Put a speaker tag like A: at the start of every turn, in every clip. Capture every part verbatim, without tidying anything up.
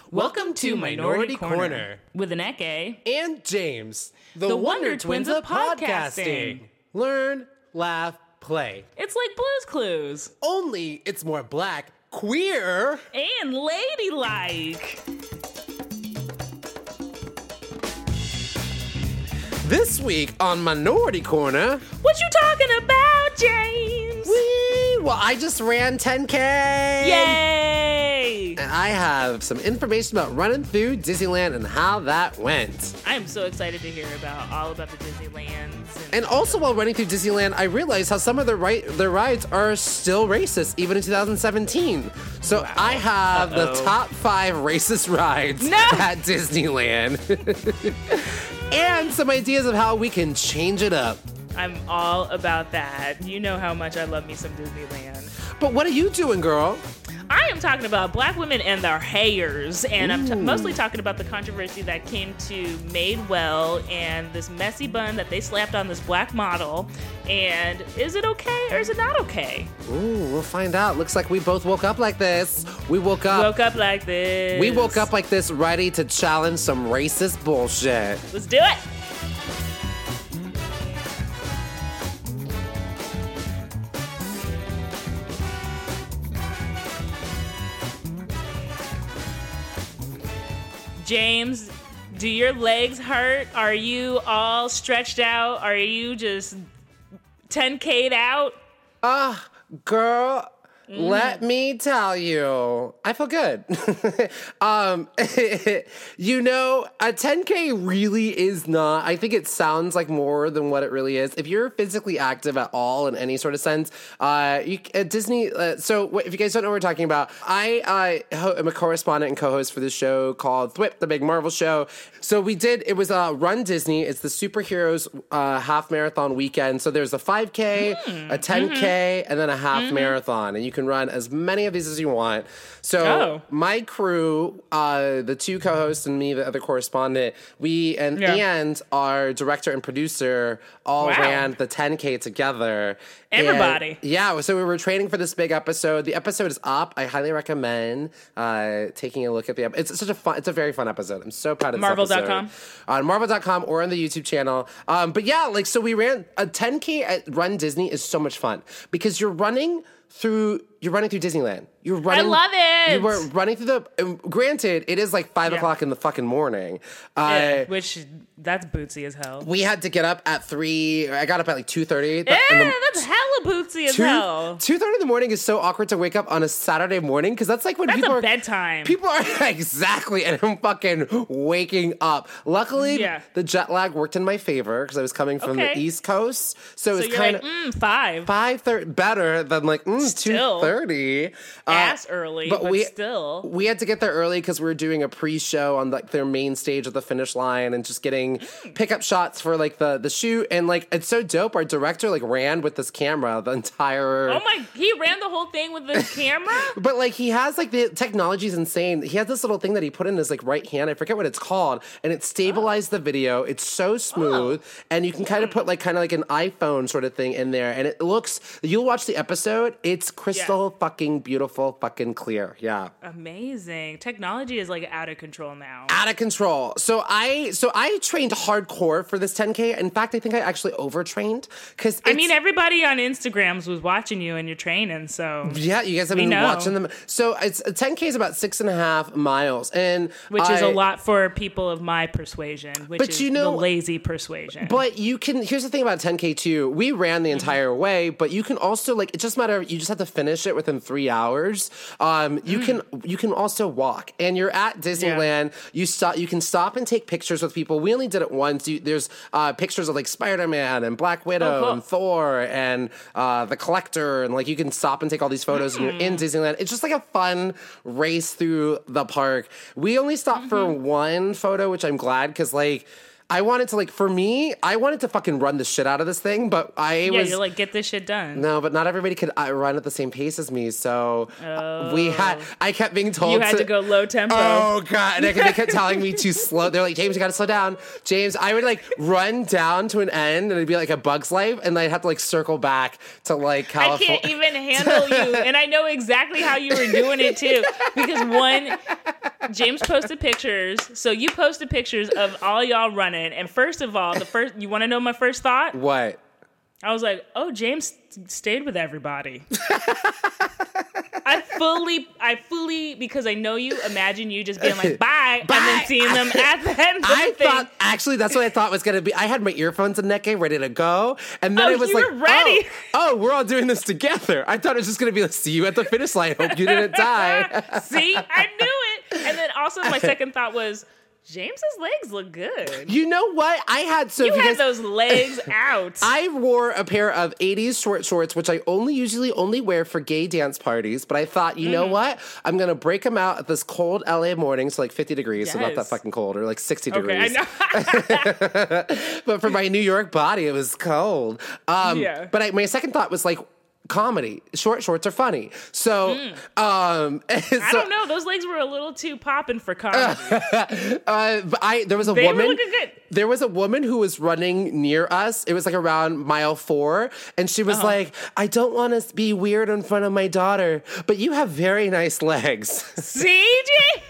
A: Welcome to Minority Corner
B: with Aneke
A: and James, the,
B: The
A: Wonder,
B: Wonder
A: Twins
B: Twins
A: of
B: of
A: podcasting.
B: podcasting.
A: Learn, laugh, play.
B: It's like Blue's Clues.
A: Only it's more black, queer,
B: And ladylike.
A: This week on Minority Corner.
B: What you talking about, James?
A: Wee! Well, I just ran ten K.
B: Yay!
A: And I have some information about running through Disneyland and how that went.
B: I am so excited to hear about all about the Disneylands. And,
A: And also, while running through Disneyland, I realized how some of their, ri- their rides are still racist, even in two thousand seventeen. So
B: Wow.
A: I have
B: Uh-oh.
A: the top five racist rides
B: No!
A: at Disneyland. And some ideas of how we can change it up.
B: I'm all about that. You know how much I love me some Disneyland.
A: But what are you doing, girl?
B: I am talking about black women and their hairs, and I'm t- mostly talking about the controversy that came to Madewell and this messy bun that they slapped on this black model. And is it okay or is it not okay?
A: Ooh, we'll find out. Looks like we both woke up like this. We woke up.
B: Woke up like this.
A: We woke up like this, ready to challenge some racist bullshit.
B: Let's do it. James, do your legs hurt? Are you all stretched out? Are you just ten K'd out?
A: Ah, girl, let me tell you, I feel good. um, you know, a ten K really is not, I think it sounds like more than what it really is. If you're physically active at all in any sort of sense, uh, you, at Disney, uh, so what, if you guys don't know what we're talking about, I uh, ho- am a correspondent and co-host for this show called Thwip, the Big Marvel Show. So we did, it was uh, Run Disney. It's the superheroes uh, half marathon weekend. So there's a five K,
B: Mm,
A: a ten K,
B: mm-hmm.
A: and then a half mm-hmm. marathon. And you can run as many of these as you want. So
B: oh.
A: my crew, uh, the two co-hosts and me, the other correspondent, we and
B: yeah.
A: and our director and producer all
B: wow.
A: ran the ten K together.
B: Everybody.
A: And, yeah, so we were training for this big episode. The episode is up. I highly recommend uh, taking a look at the episode. It's such a fun, it's a very fun episode. I'm so proud of this
B: Marvel
A: episode.
B: dot com
A: On Marvel dot com or on the YouTube channel. Um, but yeah, like, so we ran a ten K at Run Disney is so much fun because you're running through, you're running through Disneyland. You're running.
B: I love it.
A: You were running through the, um, granted, it is like five
B: Yeah.
A: o'clock in the fucking morning.
B: Yeah,
A: Uh,
B: which, that's bootsy as hell.
A: we had to get up at three, I got up at like two thirty.
B: Yeah, that's hella bootsy as hell.
A: two thirty in the morning is so awkward to wake up on a Saturday morning because that's like when
B: That's
A: people
B: a
A: are
B: bedtime.
A: People are exactly, and I'm fucking waking up. Luckily,
B: Yeah.
A: the jet lag worked in my favor because I was coming from
B: Okay.
A: the East Coast, so it
B: So
A: was
B: you're
A: kind
B: like,
A: of
B: mm, five.
A: five thirty better than like mm, two
B: Still.
A: thirty.
B: Ass early, but,
A: we
B: still.
A: we had to get there early because we were doing a pre-show on like their main stage of the finish line and just getting
B: Mm.
A: pickup shots for like the the shoot, and like it's so dope. Our director like ran with this camera the entire.
B: Oh my, he ran the whole thing with the camera?
A: But like he has like the technology is insane. He has this little thing that he put in his like right hand. I forget what it's called, and it stabilized oh. the video. It's so smooth, oh. and you can kind of put like kind of like an iPhone sort of thing in there, and it looks. You'll watch the episode. It's crystal yeah. fucking beautiful, fucking clear. Yeah,
B: amazing. Technology is like out of control now.
A: Out of control. So I so I trained hardcore for this ten K. In fact, I think I actually overtrained because
B: I mean everybody on Instagrams was watching you and you're training. So
A: yeah, you guys have
B: we
A: been
B: know.
A: watching them. So it's ten K is about six and a half miles, and
B: which
A: I,
B: is a lot for people of my persuasion, which
A: but
B: is
A: you know,
B: the lazy persuasion.
A: But you can. Here's the thing about ten K too. We ran the entire mm-hmm. way, but you can also like it just matter. You just have to finish it within three hours. Um, you mm. can you can also walk, and you're at Disneyland. Yeah. You stop. You can stop and take pictures with people. We only did it once. You, there's uh, pictures of like Spider-Man and Black Widow
B: oh, cool.
A: and Thor and uh, the Collector, and like you can stop and take all these photos, mm. and you're in Disneyland. It's just like a fun race through the park. We only stopped mm-hmm. for one photo, which I'm glad because like. I wanted to like, for me, I wanted to fucking run the shit out of this thing, but I
B: Yeah,
A: was.
B: you're like, get this shit done.
A: No, but not everybody could uh, run at the same pace as me. So
B: Oh.
A: we had, I kept being told
B: You had to go low tempo.
A: Oh God! And they kept they kept telling me to slow. They're like, James, you got to slow down. James, I would like run down to an end, and it'd be like a Bug's Life, and I'd have to like circle back to like
B: I
A: California.
B: can't even handle you. And I know exactly how you were doing it too. Because one, James posted pictures. So you posted pictures of all y'all running. And first of all, the first, you want to know my first thought?
A: What?
B: I was like, oh, James stayed with everybody. I fully, I fully, because I know you, imagine you just being like, bye,
A: Bye.
B: and then seeing them at the end of the
A: I
B: thing.
A: thought actually that's what I thought was gonna be. I had my earphones in neck ready to go, and then
B: Oh,
A: it was
B: you
A: like,
B: were ready.
A: Oh, oh, we're all doing this together. I thought it was just gonna be like, see you at the finish line. Hope you didn't die.
B: See, I knew it. And then also my second thought was, James's legs look good.
A: You know what? I had so
B: You
A: because
B: had those legs out.
A: I wore a pair of eighties short shorts, which I only usually only wear for gay dance parties. But I thought, you mm. know what? I'm gonna break them out at this cold L A morning, so like fifty degrees, yes. so not that fucking cold, or like sixty
B: okay,
A: degrees.
B: I know.
A: But for my New York body, it was cold. Um, yeah. But I, my second thought was like, comedy. Short shorts are funny. So, mm. um, so,
B: I don't know. Those legs were a little too popping for comedy.
A: uh, but I, there was a
B: they
A: woman.
B: Were looking good.
A: There was a woman who was running near us. It was like around mile four. And she was uh-huh. like, I don't want to be weird in front of my daughter, but you have very nice legs.
B: See, Jay?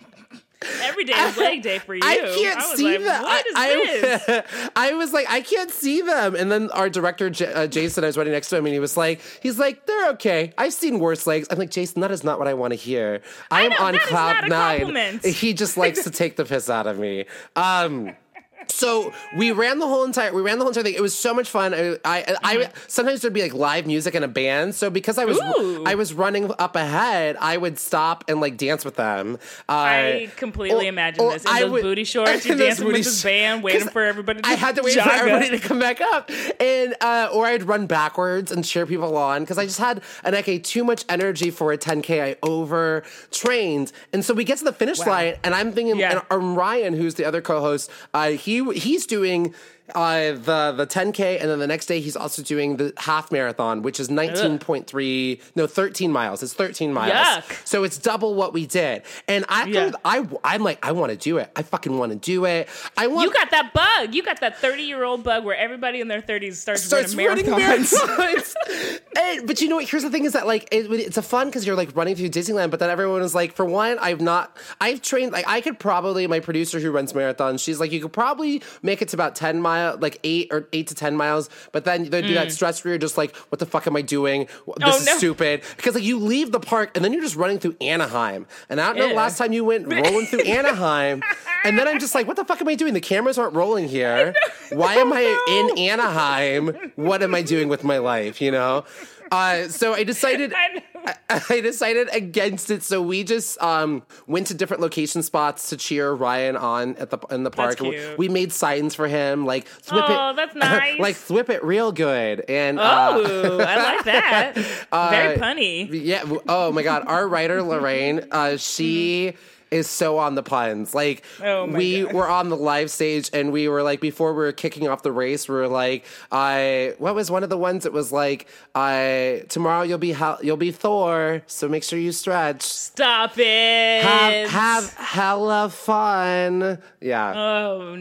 B: Every day is leg day for you.
A: I can't
B: I was
A: see
B: like,
A: them.
B: What is
A: I,
B: this?
A: I, I was like, I can't see them. And then our director, J- uh, Jason, I was running next to him, and he was like, he's like, they're okay. I've seen worse legs. I'm like, Jason, that is not what I want to hear. I, I am
B: know,
A: on
B: that
A: cloud
B: is not a
A: nine.
B: compliment.
A: He just likes to take the piss out of me. Um, So we ran the whole entire we ran the whole entire thing. It was so much fun. I, I, mm-hmm. I sometimes there'd be like live music and a band. So because I was
B: Ooh.
A: I was running up ahead, I would stop and like dance with them. Uh,
B: I completely
A: or,
B: imagine
A: or
B: this in
A: I
B: those
A: would,
B: booty shorts. You're dancing with this band, waiting for everybody to
A: I had to wait for
B: up.
A: everybody to come back up, and uh, or I'd run backwards and cheer people on because I just had an okay too much energy for a ten K. I overtrained, and so we get to the finish wow. line, and I'm thinking, yeah. and, and Ryan, who's the other co-host, uh, he he's doing. Uh, the the ten K, and then the next day he's also doing the half marathon, which is nineteen point three, no, thirteen miles. It's thirteen miles.
B: Yuck. So
A: it's double what we did. And I, yeah. I, I'm like, I want to do it. I fucking want to do it. I want.
B: You got that bug. You got that thirty-year-old bug where everybody in their thirties starts,
A: starts
B: running
A: marathons.
B: Running marathons.
A: and, but you know what? Here's the thing: is that like it, it's a fun because you're like running through Disneyland, but then everyone is like, for one, I've not, I've trained like I could probably. My producer who runs marathons, she's like, you could probably make it to about ten miles, like eight or eight to ten miles, but then there'd be mm. that stress where you're just like, what the fuck am I doing? This
B: oh,
A: is
B: no.
A: stupid. Because like you leave the park and then you're just running through Anaheim. And I don't know
B: yeah.
A: the last time you went rolling through Anaheim. And then I'm just like, what the fuck am I doing? The cameras aren't rolling here. Why am I
B: oh, no.
A: in Anaheim? What am I doing with my life, you know? Uh, so I decided I, I decided against it. So we just um, went to different location spots to cheer Ryan on at the in the park.
B: That's cute.
A: We made signs for him, like "Thwip
B: oh,
A: it,"
B: that's nice.
A: like "Thwip it real good." And
B: oh,
A: uh,
B: I like that.
A: uh,
B: Very punny.
A: Yeah. Oh my God, our writer Lorraine, uh, she. Mm. is so on the puns. Like
B: oh my
A: we
B: God.
A: were on the live stage and we were like, before we were kicking off the race, we were like, I, what was one of the ones that was like, I, tomorrow you'll be, you'll be Thor. So make sure you stretch.
B: Stop it.
A: Have, have hella fun. Yeah.
B: Oh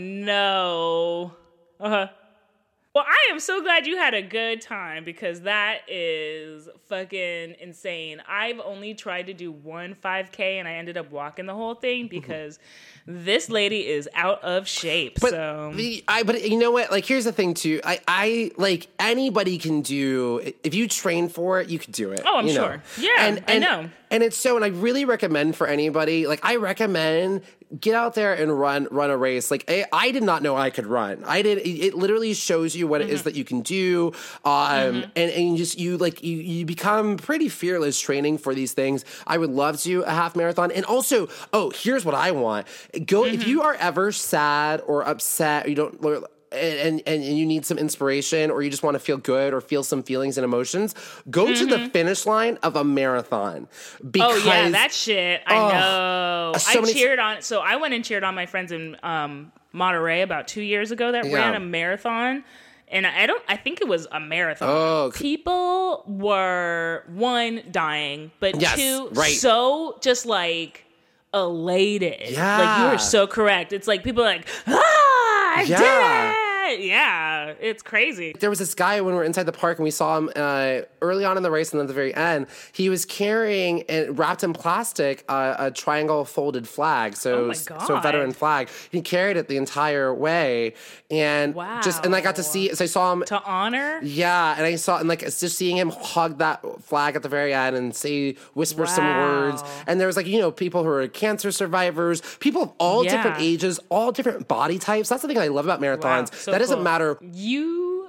B: no. Uh-huh. Well, I am so glad you had a good time because that is fucking insane. I've only tried to do one five K and I ended up walking the whole thing because mm-hmm. this lady is out of shape.
A: But
B: so
A: the, I, but you know what? Like, here's the thing too. I, I like anybody can do. If you train for it, you could do it.
B: Oh, I'm
A: you
B: sure.
A: Know?
B: Yeah,
A: and, and,
B: I know.
A: And it's so, and I really recommend for anybody. Like, I recommend get out there and run run a race. Like I, I did not know I could run. I did. It, it literally shows you what mm-hmm. it is that you can do, um, mm-hmm. and and you just you like you you become pretty fearless training for these things. I would love to do a half marathon, and also, oh, here's what I want. Go mm-hmm. if you are ever sad or upset, or you don't. And, and and you need some inspiration or you just want to feel good or feel some feelings and emotions, go mm-hmm. to the finish line of a marathon. Because,
B: oh, yeah, that shit. I oh, know.
A: So
B: I
A: many...
B: cheered on, so I went and cheered on my friends in um, Monterey about two years ago that
A: Yeah.
B: ran a marathon. And I don't, I think it was a marathon.
A: Oh.
B: People were, one, dying, but
A: Yes,
B: two,
A: right.
B: so just like elated.
A: Yeah.
B: Like you were so correct. It's like people are like, ah, I
A: Yeah.
B: did it. Yeah, it's crazy.
A: There was this guy when we were inside the park and we saw him uh, early on in the race and then at the very end. He was carrying, and wrapped in plastic, uh, a triangle folded flag. So,
B: Oh my
A: so a
B: God.
A: veteran flag. He carried it the entire way. And
B: Wow.
A: just, and I got to see, so I saw him.
B: To honor?
A: Yeah, and I saw, and like, it's just seeing him hug that flag at the very end and say, whisper some
B: Wow.
A: words. And there was like, you know, people who are cancer survivors, people of all
B: Yeah.
A: different ages, all different body types. That's the thing I love about marathons.
B: Wow, so
A: that doesn't
B: cool.
A: matter.
B: You,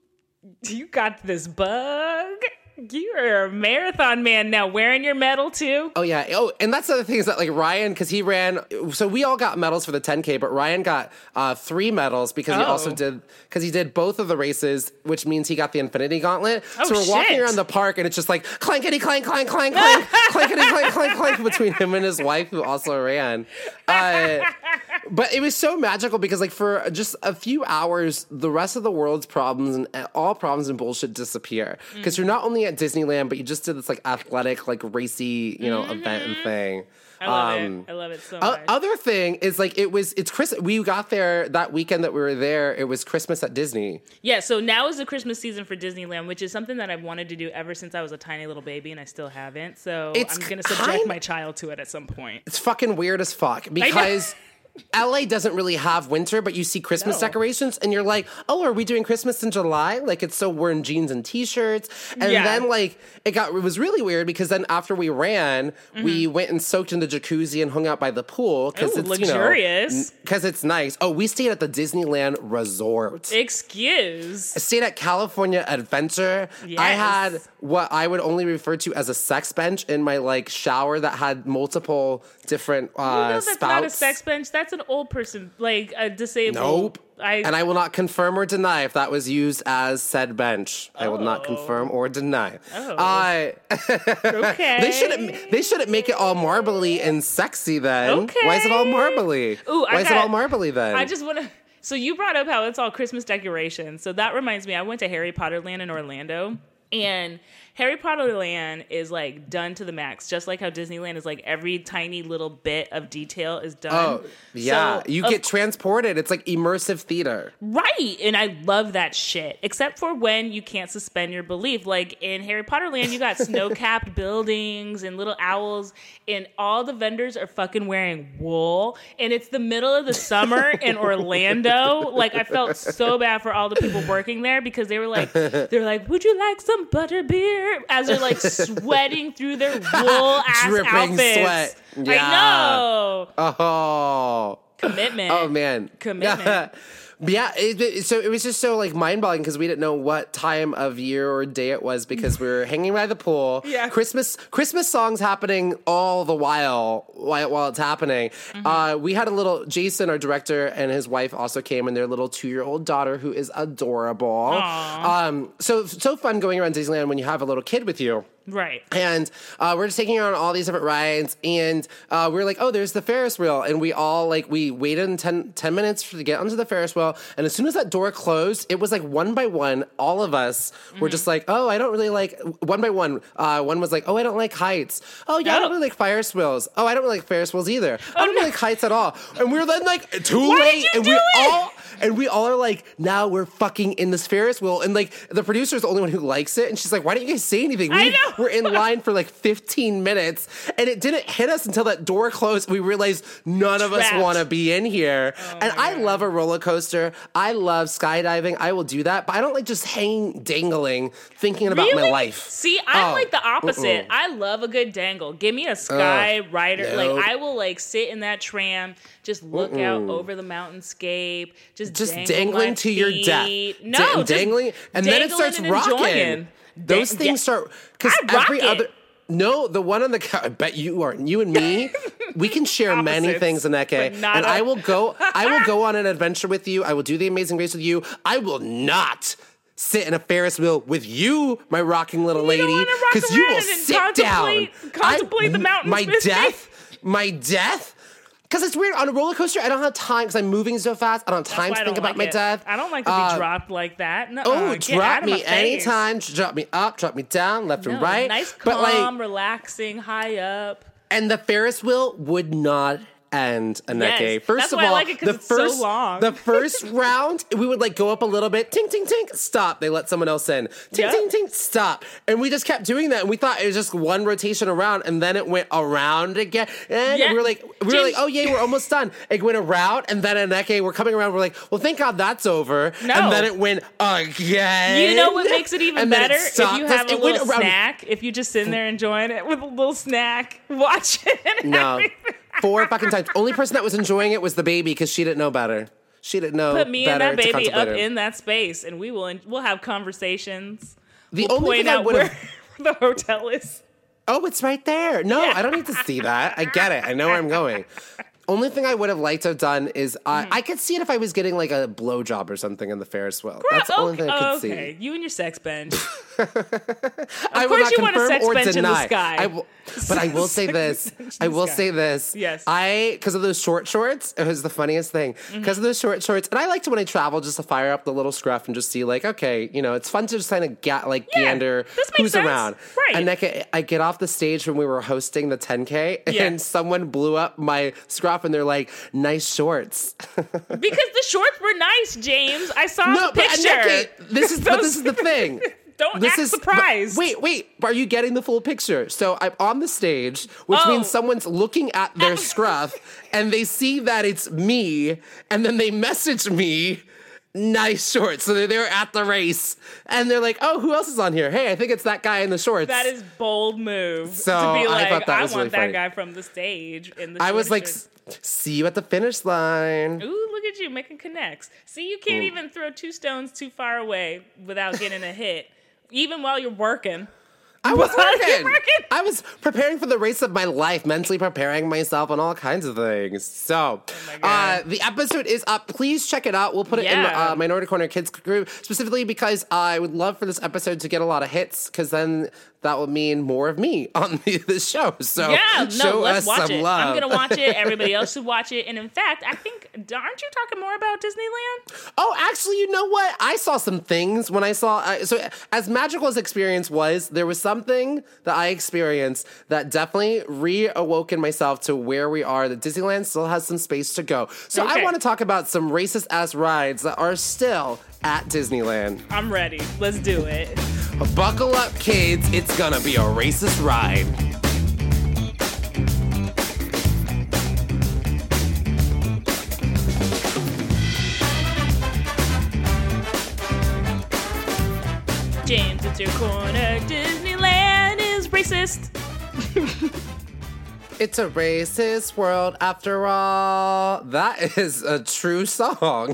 B: you got this bug. You are a marathon man now, wearing your medal too.
A: Oh yeah. Oh, and that's the other thing is that like Ryan, because he ran. So we all got medals for the ten K, but Ryan got uh, three medals because he
B: Oh.
A: also did because he did both of the races, which means he got the Infinity Gauntlet.
B: Oh,
A: so we're walking
B: shit.
A: around the park, and it's just like clankety clank clank clank clank clankety clank clank clank between him and his wife, who also ran. Uh, but it was so magical because like for just a few hours, the rest of the world's problems and all problems and bullshit disappear because you're not only at Disneyland, but you just did this like athletic, like racy, you know, event and thing.
B: I love
A: Um,
B: it. I love it so
A: O-
B: much.
A: other thing is like it was it's Chris. We got there that weekend that we were there. It was Christmas at Disney.
B: Yeah, so now is the Christmas season for Disneyland, which is something that I've wanted to do ever since I was a tiny little baby, and I still haven't. So
A: It's
B: I'm going to subject
A: kind-
B: my child to it at some point.
A: It's fucking weird as fuck because L A doesn't really have winter, but you see Christmas
B: No.
A: decorations and you're like, oh, are we doing Christmas in July? Like it's so we're in jeans and t-shirts. And
B: Yeah.
A: then like it got it was really weird because then after we ran,
B: Mm-hmm.
A: we went and soaked in the jacuzzi and hung out by the pool because
B: Ooh,
A: it's
B: luxurious.
A: because it's nice. Oh, we stayed at the Disneyland Resort.
B: Excuse.
A: I stayed at California Adventure. I
B: Yes.
A: had what I would only refer to as a sex bench in my like shower that had multiple different uh,
B: You know that's
A: spouts.
B: not a sex bench. That's an old person, like a disabled.
A: Nope.
B: I,
A: and I will not confirm or deny if that was used as said bench. I will not
B: Oh.
A: confirm or deny.
B: Oh.
A: Uh,
B: okay.
A: they shouldn't. They shouldn't make it all marbly and sexy. Then
B: Okay.
A: why is it all marbly?
B: Ooh, I
A: why is it
B: got-
A: all marbly then?
B: I just want to. So you brought up how it's all Christmas decorations. So that reminds me, I went to Harry Potter Land in Orlando, and Harry Potter Land is like done to the max, just like how Disneyland is like every tiny little bit of detail is done.
A: Oh yeah,
B: So,
A: you
B: of
A: get transported. It's like immersive theater.
B: Right, and I love that shit. Except for when you can't suspend your belief. Like in Harry Potter Land, you got snow-capped buildings and little owls, and all the vendors are fucking wearing wool. And it's the middle of the summer in Orlando. Like I felt so bad for all the people working there because they were like, they were like, "Would you like some butterbeer?" As they're like sweating through their wool ass
A: Dripping
B: outfits.
A: sweat.
B: I
A: Yeah.
B: know.
A: Oh.
B: Commitment.
A: Oh man,
B: Commitment.
A: But yeah, it, it- so it was just so like mind-boggling because we didn't know what time of year or day it was because we were hanging by the pool.
B: Yeah.
A: Christmas Christmas songs happening all the while while, while it's happening.
B: Mm-hmm.
A: Uh, we had a little Jason, our director, and his wife also came, and their little two-year-old daughter who is adorable.
B: Aw.
A: Um, so so fun going around Disneyland when you have a little kid with you.
B: Right.
A: And uh, we're just taking her on all these different rides, and uh, we we're like, oh, there's the Ferris wheel. And we all, like, we waited in ten, ten minutes to get onto the Ferris wheel. And as soon as that door closed, it was like one by one, all of us
B: Mm-hmm.
A: were just like, oh, I don't really like, one by one. Uh, one was like, oh, I don't like heights. Oh, yeah, I
B: Oh.
A: don't really like Ferris wheels. Oh, I don't really like Ferris wheels either. I don't
B: no.
A: really like heights at all. And we were then like, too
B: Why did
A: late.
B: you
A: and
B: do
A: we
B: it?
A: all, and we all are like, now we're fucking in this Ferris wheel. And like, the producer's the only one who likes it. And she's like, why don't you guys say anything?
B: I
A: We-
B: know.
A: We're in line for like fifteen minutes, and it didn't hit us until that door closed. We realized none of us
B: Trapped.
A: want to be in here.
B: Oh
A: and I love a roller coaster. I love skydiving. I will do that, but I don't like just hanging, dangling, thinking about my
B: Really?
A: life.
B: See, I'm
A: Oh,
B: like the opposite.
A: mm-mm.
B: I love a good dangle. Give me a sky rider.
A: nope.
B: Like I will like sit in that tram, just look out over the mountainscape, just
A: Just
B: dangle
A: dangling
B: my
A: to your death.
B: feet. No,
A: Da-
B: just
A: dangling, and then it
B: dangling
A: starts
B: and
A: rocking.
B: enjoying.
A: Those
B: Da-
A: things
B: yeah.
A: start because
B: I rock
A: every
B: it.
A: other. No, the one on the couch. I bet you are. You and me, we can share many
B: Opposites,
A: things in that day.
B: but not
A: And
B: a-
A: I will go. I will go on an adventure with you. I will do the Amazing Race with you. I will not sit in a Ferris wheel with you, my rocking little
B: You
A: lady,
B: don't wanna rock
A: because you will
B: around and
A: sit down.
B: contemplate- contemplate the mountains
A: My
B: with me.
A: death. My death. Because it's weird. On a roller coaster, I don't have time because I'm moving so fast. I don't have time to think about
B: like
A: my
B: it.
A: death.
B: I don't like to be
A: Uh,
B: dropped like that. No,
A: Oh,
B: get
A: drop
B: out of my
A: me
B: face.
A: anytime. Drop me up, drop me down, left
B: No,
A: and right.
B: Nice,
A: but
B: calm,
A: like,
B: relaxing, high up.
A: and the Ferris wheel would not end, Aneke.
B: Yes,
A: First
B: that's
A: of
B: why I
A: all,
B: like it, 'cause
A: the
B: it's so
A: first
B: long.
A: the first round, we would like go up a little bit, tink, tink, tink, stop. They let someone else in. Tink,
B: Yep.
A: tink, tink, stop. And we just kept doing that, and we thought it was just one rotation around, and then it went around again. And
B: Yeah.
A: we were like, we were
B: James-
A: like, oh yay, we're almost done. It went around, and then Aneke, we're coming around. We're like, well, thank God that's over.
B: No.
A: And then it went again.
B: You know what makes it even
A: And then it
B: better? If
A: stopped
B: you
A: us.
B: have a
A: It went
B: little
A: around-
B: snack, if you just sitting there enjoying it with a little snack, watching it. and
A: No,
B: everything.
A: four fucking times. Only person that was enjoying it was the baby because she didn't know better. She didn't know
B: Put me and
A: better
B: that
A: to
B: baby up
A: contemplate it.
B: in that space, and we will we'll have conversations.
A: The
B: we'll
A: only
B: point
A: thing I
B: out
A: would
B: where
A: have.
B: the hotel is.
A: Oh, it's right there. No,
B: Yeah.
A: I don't need to see that. I get it. I know where I'm going. Only thing I would have liked to have done is uh,
B: Mm-hmm.
A: I could see it if I was getting like a blowjob or something in the Ferris wheel. That's the only
B: okay,
A: thing I could
B: oh, okay.
A: see.
B: You and your sex bench.
A: I will
B: course
A: not
B: you want a
A: confirm
B: sex
A: or
B: bench in the
A: deny.
B: sky.
A: I will, but I will say this. I will
B: sky.
A: say this.
B: Yes.
A: I, because of those short shorts, it was the funniest thing.
B: Mm-hmm.
A: Because of those short shorts, and I like to when I travel just to fire up the little scruff and just see like, okay, you know, it's fun to just kind of ga- like
B: Yeah,
A: gander
B: this makes
A: who's
B: sense.
A: around.
B: Right.
A: And like, I- I get off the stage when we were hosting the ten K,
B: Yeah.
A: and someone blew up my scruff, and they're like, "Nice shorts."
B: Because the shorts were nice, James. I saw
A: no,
B: the
A: but
B: picture.
A: Aneke, this is but
B: Those-
A: this is the thing.
B: Don't
A: This
B: act
A: is but
B: surprised.
A: wait, wait. Are you getting the full picture? So I'm on the stage, which
B: Oh.
A: means someone's looking at their scruff, and they see that it's me, and then they message me. Nice shorts. So they're, they're at the race, and they're like, "Oh, who else is on here? Hey, I think it's that guy in the shorts."
B: That is bold move
A: So,
B: to be
A: I
B: like,
A: thought that
B: I
A: was
B: want
A: really
B: that
A: funny.
B: guy from the stage. In the
A: I was
B: short
A: like,
B: shorts.
A: "S- "See you at the finish line."
B: Ooh, look at you making connects. See, you can't even throw two stones too far away without getting a hit, even while you're working.
A: I was
B: While you're
A: working.
B: working.
A: I was preparing for the race of my life, mentally preparing myself on all kinds of things. So,
B: Oh my
A: uh,
B: God.
A: the episode is up. Please check it out. We'll put it in the
B: Yeah.
A: uh, Minority Corner Kids group, specifically because I would love for this episode to get a lot of hits, because then that will mean more of me on the, the show. So,
B: Yeah, no,
A: show
B: let's
A: us
B: watch
A: some
B: it.
A: love.
B: I'm gonna watch it. Everybody else should watch it. And in fact, I think, aren't you talking more about Disneyland?
A: Oh, actually, you know what? I saw some things when I saw. Uh, so, as magical as experience was, there was something that I experienced that definitely reawoke in myself to where we are. That Disneyland still has some space to go. So, I
B: Okay.
A: want to talk about some racist ass rides that are still at Disneyland.
B: I'm ready. Let's do it.
A: Buckle up, kids. It's gonna be a racist ride.
B: James, it's your corner. Disneyland is racist.
A: It's a racist world after all. That is a true song.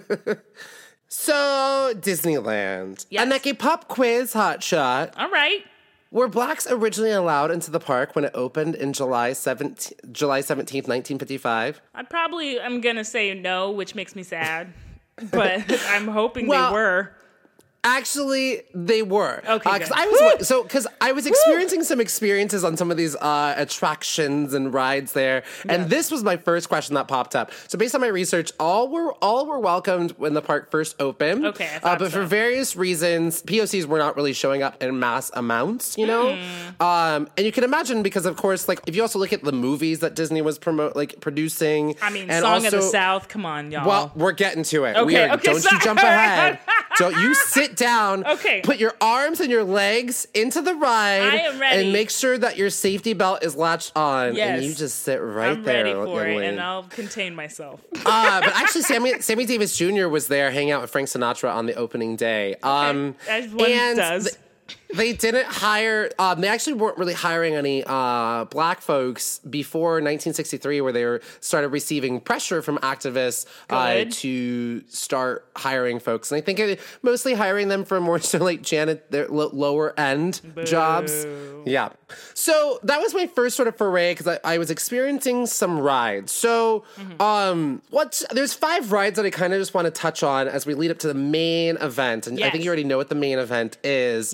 A: So, Disneyland.
B: Yes.
A: Aneke, pop quiz hot shot.
B: All right.
A: Were blacks originally allowed into the park when it opened in July seventeenth, July seventeenth, nineteen fifty-five?
B: I probably am gonna say no, which makes me sad. But I'm hoping
A: Well,
B: they were.
A: Actually, they were.
B: Okay,
A: Because
B: good.
A: I was so because I was experiencing some experiences on some of these uh, attractions and rides there, and
B: Yeah.
A: this was my first question that popped up. So based on my research, all were all were welcomed when the park first opened.
B: Okay, I
A: uh,
B: thought
A: but for
B: so.
A: various reasons, P O Cs were not really showing up in mass amounts. You know,
B: Hmm.
A: um, and you can imagine because of course, like if you also look at the movies that Disney was promote like producing.
B: I mean,
A: and
B: Song of the
A: also-
B: South. Come on, y'all.
A: Well, we're getting to it. we
B: Okay,
A: are,
B: okay,
A: don't you
B: sorry.
A: jump ahead. Don't you sit down.
B: Okay.
A: Put your arms and your legs into the ride.
B: I am ready.
A: And make sure that your safety belt is latched on.
B: Yes.
A: And you just sit right
B: I'm
A: there.
B: ready for
A: young
B: it,
A: lady.
B: and I'll contain myself.
A: uh, but actually, Sammy, Sammy Davis Junior was there hanging out with Frank Sinatra on the opening day. Um,
B: As one
A: and
B: does.
A: th- they didn't hire, um, they actually weren't really hiring any uh, black folks before nineteen sixty-three, where they were started receiving pressure from activists uh,
B: Good.
A: to start hiring folks. And I think it, mostly hiring them for more so like Janet, their lo- lower end jobs. Yeah. So that was my first sort of foray because I, I was experiencing some rides. So
B: Mm-hmm.
A: um, what? There's five rides that I kind of just want to touch on as we lead up to the main event. And I
B: Yes.
A: think you already know what the main event is.
B: Yes.
A: Uh,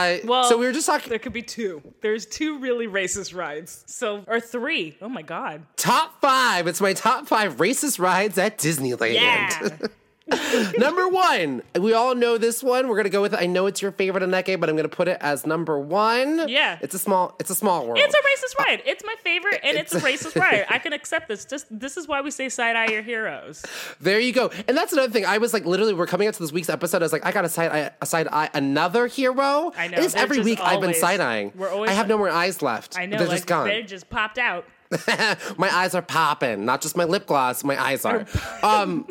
A: Uh,
B: Well,
A: so we were just talking
B: There could be two. There's two really racist rides. So, or three. Oh my God.
A: top five. It's my top five racist rides at Disneyland.
B: Yeah.
A: Number one, we all know this one. We're gonna go with it. I know it's your favorite, Aneke, but I'm gonna put it as number one.
B: Yeah.
A: it's a small, it's a small world.
B: It's a racist ride. It's my favorite, and it's, a racist ride. I can accept this. Just this is why we say side eye your heroes.
A: There you go. And that's another thing. I was like, literally, we're coming up to this week's episode. I was like, I got to side eye, a side eye another hero.
B: I know.
A: It is
B: They're
A: every
B: just
A: week I've been
B: always-
A: side eyeing.
B: we're always-
A: I have no more eyes left.
B: I know.
A: They're
B: like,
A: just gone.
B: They just popped out.
A: My eyes are popping. Not just my lip gloss. My eyes are. um,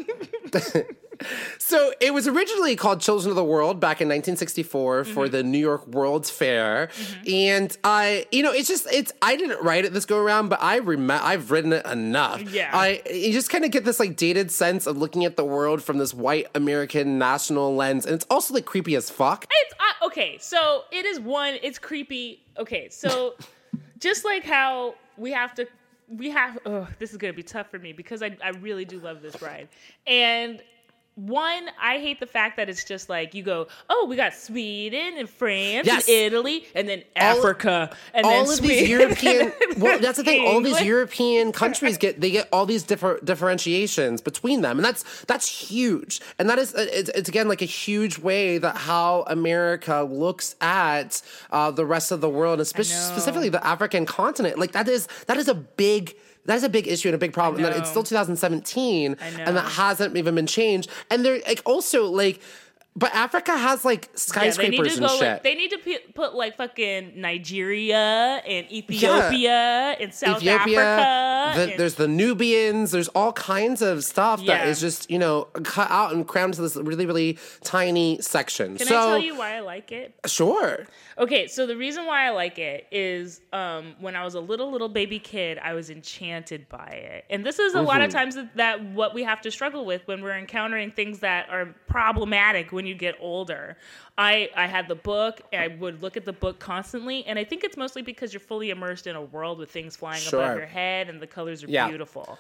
A: So it was originally called Children of the World back in nineteen sixty-four mm-hmm. for the New York World's Fair, mm-hmm. and I, you know, it's just it's I didn't write it this go around, but I remember I've written it enough.
B: Yeah,
A: I you just kind of get this like dated sense of looking at the world from this white American national lens, and it's also like creepy as fuck.
B: It's uh, okay, so it is one. It's creepy. Okay, so just like how we have to, we have. Oh, this is gonna be tough for me because I I really do love this ride, and. One, I hate the fact that it's just like you go, oh, we got Sweden and France
A: yes.
B: and Italy and then Africa
A: all,
B: and
A: all
B: then
A: of
B: Sweden.
A: these European. Well, that's the thing. All these
B: England.
A: European countries get they get all these different differentiations between them, and that's that's huge. And that is it's, it's again like a huge way that how America looks at uh, the rest of the world, especially specifically the African continent. Like that is that is a big. That is a big issue and a big problem. That it's still two thousand seventeen, and that hasn't even been changed. And they're like also like, but Africa has like skyscrapers
B: yeah, they need to
A: and
B: go,
A: shit.
B: Like, they need to p- put like fucking Nigeria and Ethiopia yeah. and South
A: Ethiopia,
B: Africa.
A: The,
B: and-
A: there's the Nubians. There's all kinds of stuff
B: Yeah.
A: that is just you know cut out and crammed into this really really tiny section.
B: Can
A: so,
B: I tell you why I like it?
A: Sure.
B: Okay, so the reason why I like it is um, when I was a little, little baby kid, I was enchanted by it. And this is a mm-hmm. lot of times that, that what we have to struggle with when we're encountering things that are problematic when you get older. I, I had the book, and I would look at the book constantly, and I think it's mostly because you're fully immersed in a world with things flying
A: sure.
B: above your head, and the colors are
A: yeah.
B: beautiful.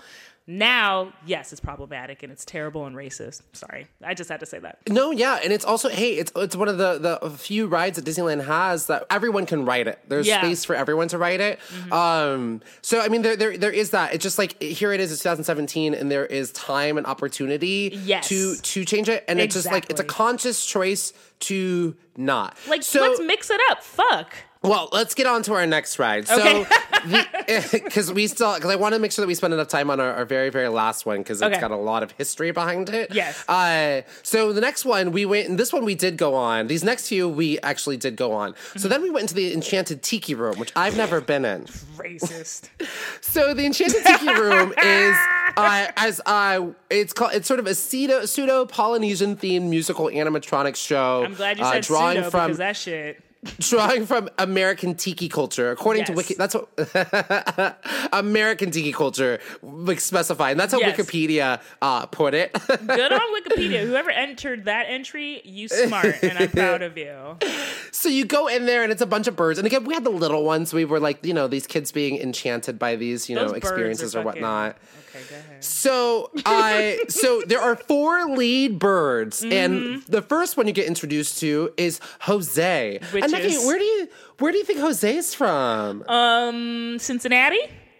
B: Now, yes, it's problematic and it's terrible and racist. Sorry, I just had to say that.
A: No, yeah, and it's also hey, it's it's one of the the few rides that Disneyland has that everyone can ride it. There's
B: yeah.
A: space for everyone to ride it. Mm-hmm. Um, so I mean, there there there is that. It's just like here it is, it's twenty seventeen, and there is time and opportunity
B: yes.
A: to to change it, and
B: exactly.
A: it's just like it's a conscious choice to not.
B: Like
A: so,
B: let's mix it up. Fuck.
A: Well, let's get on to our next ride.
B: Okay.
A: So, because we still, because I want to make sure that we spend enough time on our, our very, very last one because it's
B: okay.
A: got a lot of history behind it.
B: Yes.
A: Uh, so the next one we went, and this one we did go on. These next few we actually did go on. Mm-hmm. So then we went into the Enchanted Tiki Room, which I've never been in.
B: Racist.
A: So the Enchanted Tiki Room is uh, as uh, it's called. It's sort of a pseudo pseudo Polynesian themed musical animatronic show.
B: I'm glad you
A: uh,
B: said
A: drawing
B: pseudo
A: from,
B: because that shit.
A: Drawing from American tiki culture, according
B: yes.
A: to Wiki, that's what American tiki culture like specified, and that's how
B: yes.
A: Wikipedia uh, put it.
B: Good on Wikipedia. Whoever entered that entry, you smart, and I'm proud of you.
A: So you go in there, and it's a bunch of birds, and again, we had the little ones. We were like, you know, these kids being enchanted by these, you
B: Those
A: know, experiences or
B: fucking,
A: whatnot.
B: Okay, go ahead.
A: So I, so there are four lead birds, mm-hmm. and the first one you get introduced to is Jose.
B: Which
A: and
B: is,
A: where do you where do you think Jose is from?
B: Um, Cincinnati.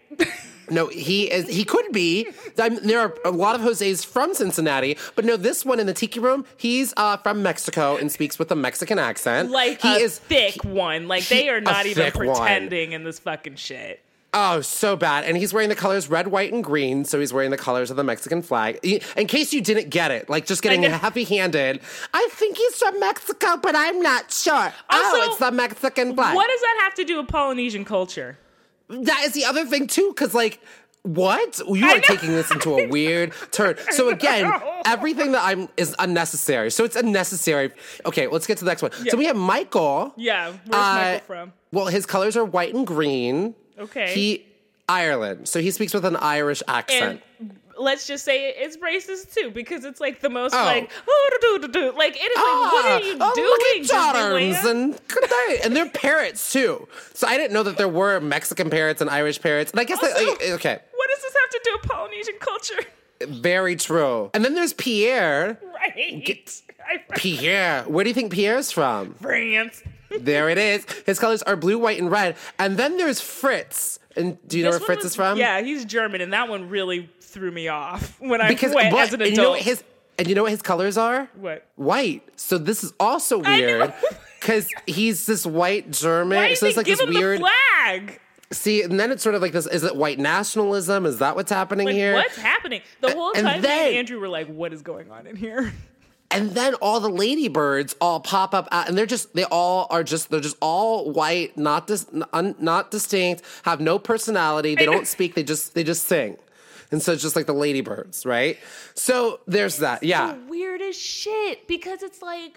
A: No, he is. He could be. I mean, there are a lot of Jose's from Cincinnati, but no, this one in the Tiki Room, he's uh, from Mexico and speaks with a Mexican accent.
B: Like
A: he
B: a
A: is
B: thick
A: he,
B: one. Like they are not even pretending
A: one.
B: in this fucking shit.
A: Oh, so bad. And he's wearing the colors red, white, and green, so he's wearing the colors of the Mexican flag. In case you didn't get it, like just getting heavy-handed, I think he's from Mexico, but I'm not sure. Also, oh, it's the Mexican flag.
B: What does that have to do with Polynesian culture?
A: That is the other thing, too, because, like, what? You are taking this into a weird turn. So again, everything that I'm is unnecessary. So it's unnecessary. Okay, let's get to the next one.
B: Yeah.
A: So we have Michael.
B: Yeah, where's
A: uh,
B: Michael from?
A: Well, his colors are white and green.
B: Okay.
A: He Ireland. So he speaks with an Irish accent.
B: And let's just say it's racist too, because it's like the most
A: oh.
B: like oh do do do like it is
A: ah,
B: like what are you
A: oh,
B: doing?
A: Look at Charms and and they're parrots too. So I didn't know that there were Mexican parrots and Irish parrots. And I guess
B: also,
A: that, okay.
B: What does this have to do with Polynesian culture?
A: Very true. And then there's Pierre.
B: Right.
A: G- Pierre. Where do you think Pierre's from?
B: France.
A: There it is. His colors are blue, white, and red. And then there's Fritz. And do you know
B: This
A: where
B: one
A: Fritz
B: was-
A: is from?
B: Yeah, he's German, and that one really threw me off when I
A: Because
B: went
A: but-
B: as an
A: and you know
B: adult.
A: what his and you know what his colors are?
B: What?
A: White. So this is also
B: I know.
A: weird because he's this white German.
B: Why did
A: so
B: they
A: it's like
B: give
A: this
B: him
A: weird.
B: the flag?
A: See, and then it's sort of like this. Is it white nationalism? Is that what's happening
B: Like,
A: here?
B: what's happening? The whole
A: And
B: time me
A: then-
B: and Andrew were like, what is going on in here?
A: And then all the ladybirds all pop up, out, and they're just they all are just they're just all white, not dis, un, not distinct, have no personality. They don't speak. They just they just sing, and so it's just like the ladybirds, right? So there's that. Yeah,
B: The weirdest shit, because it's like,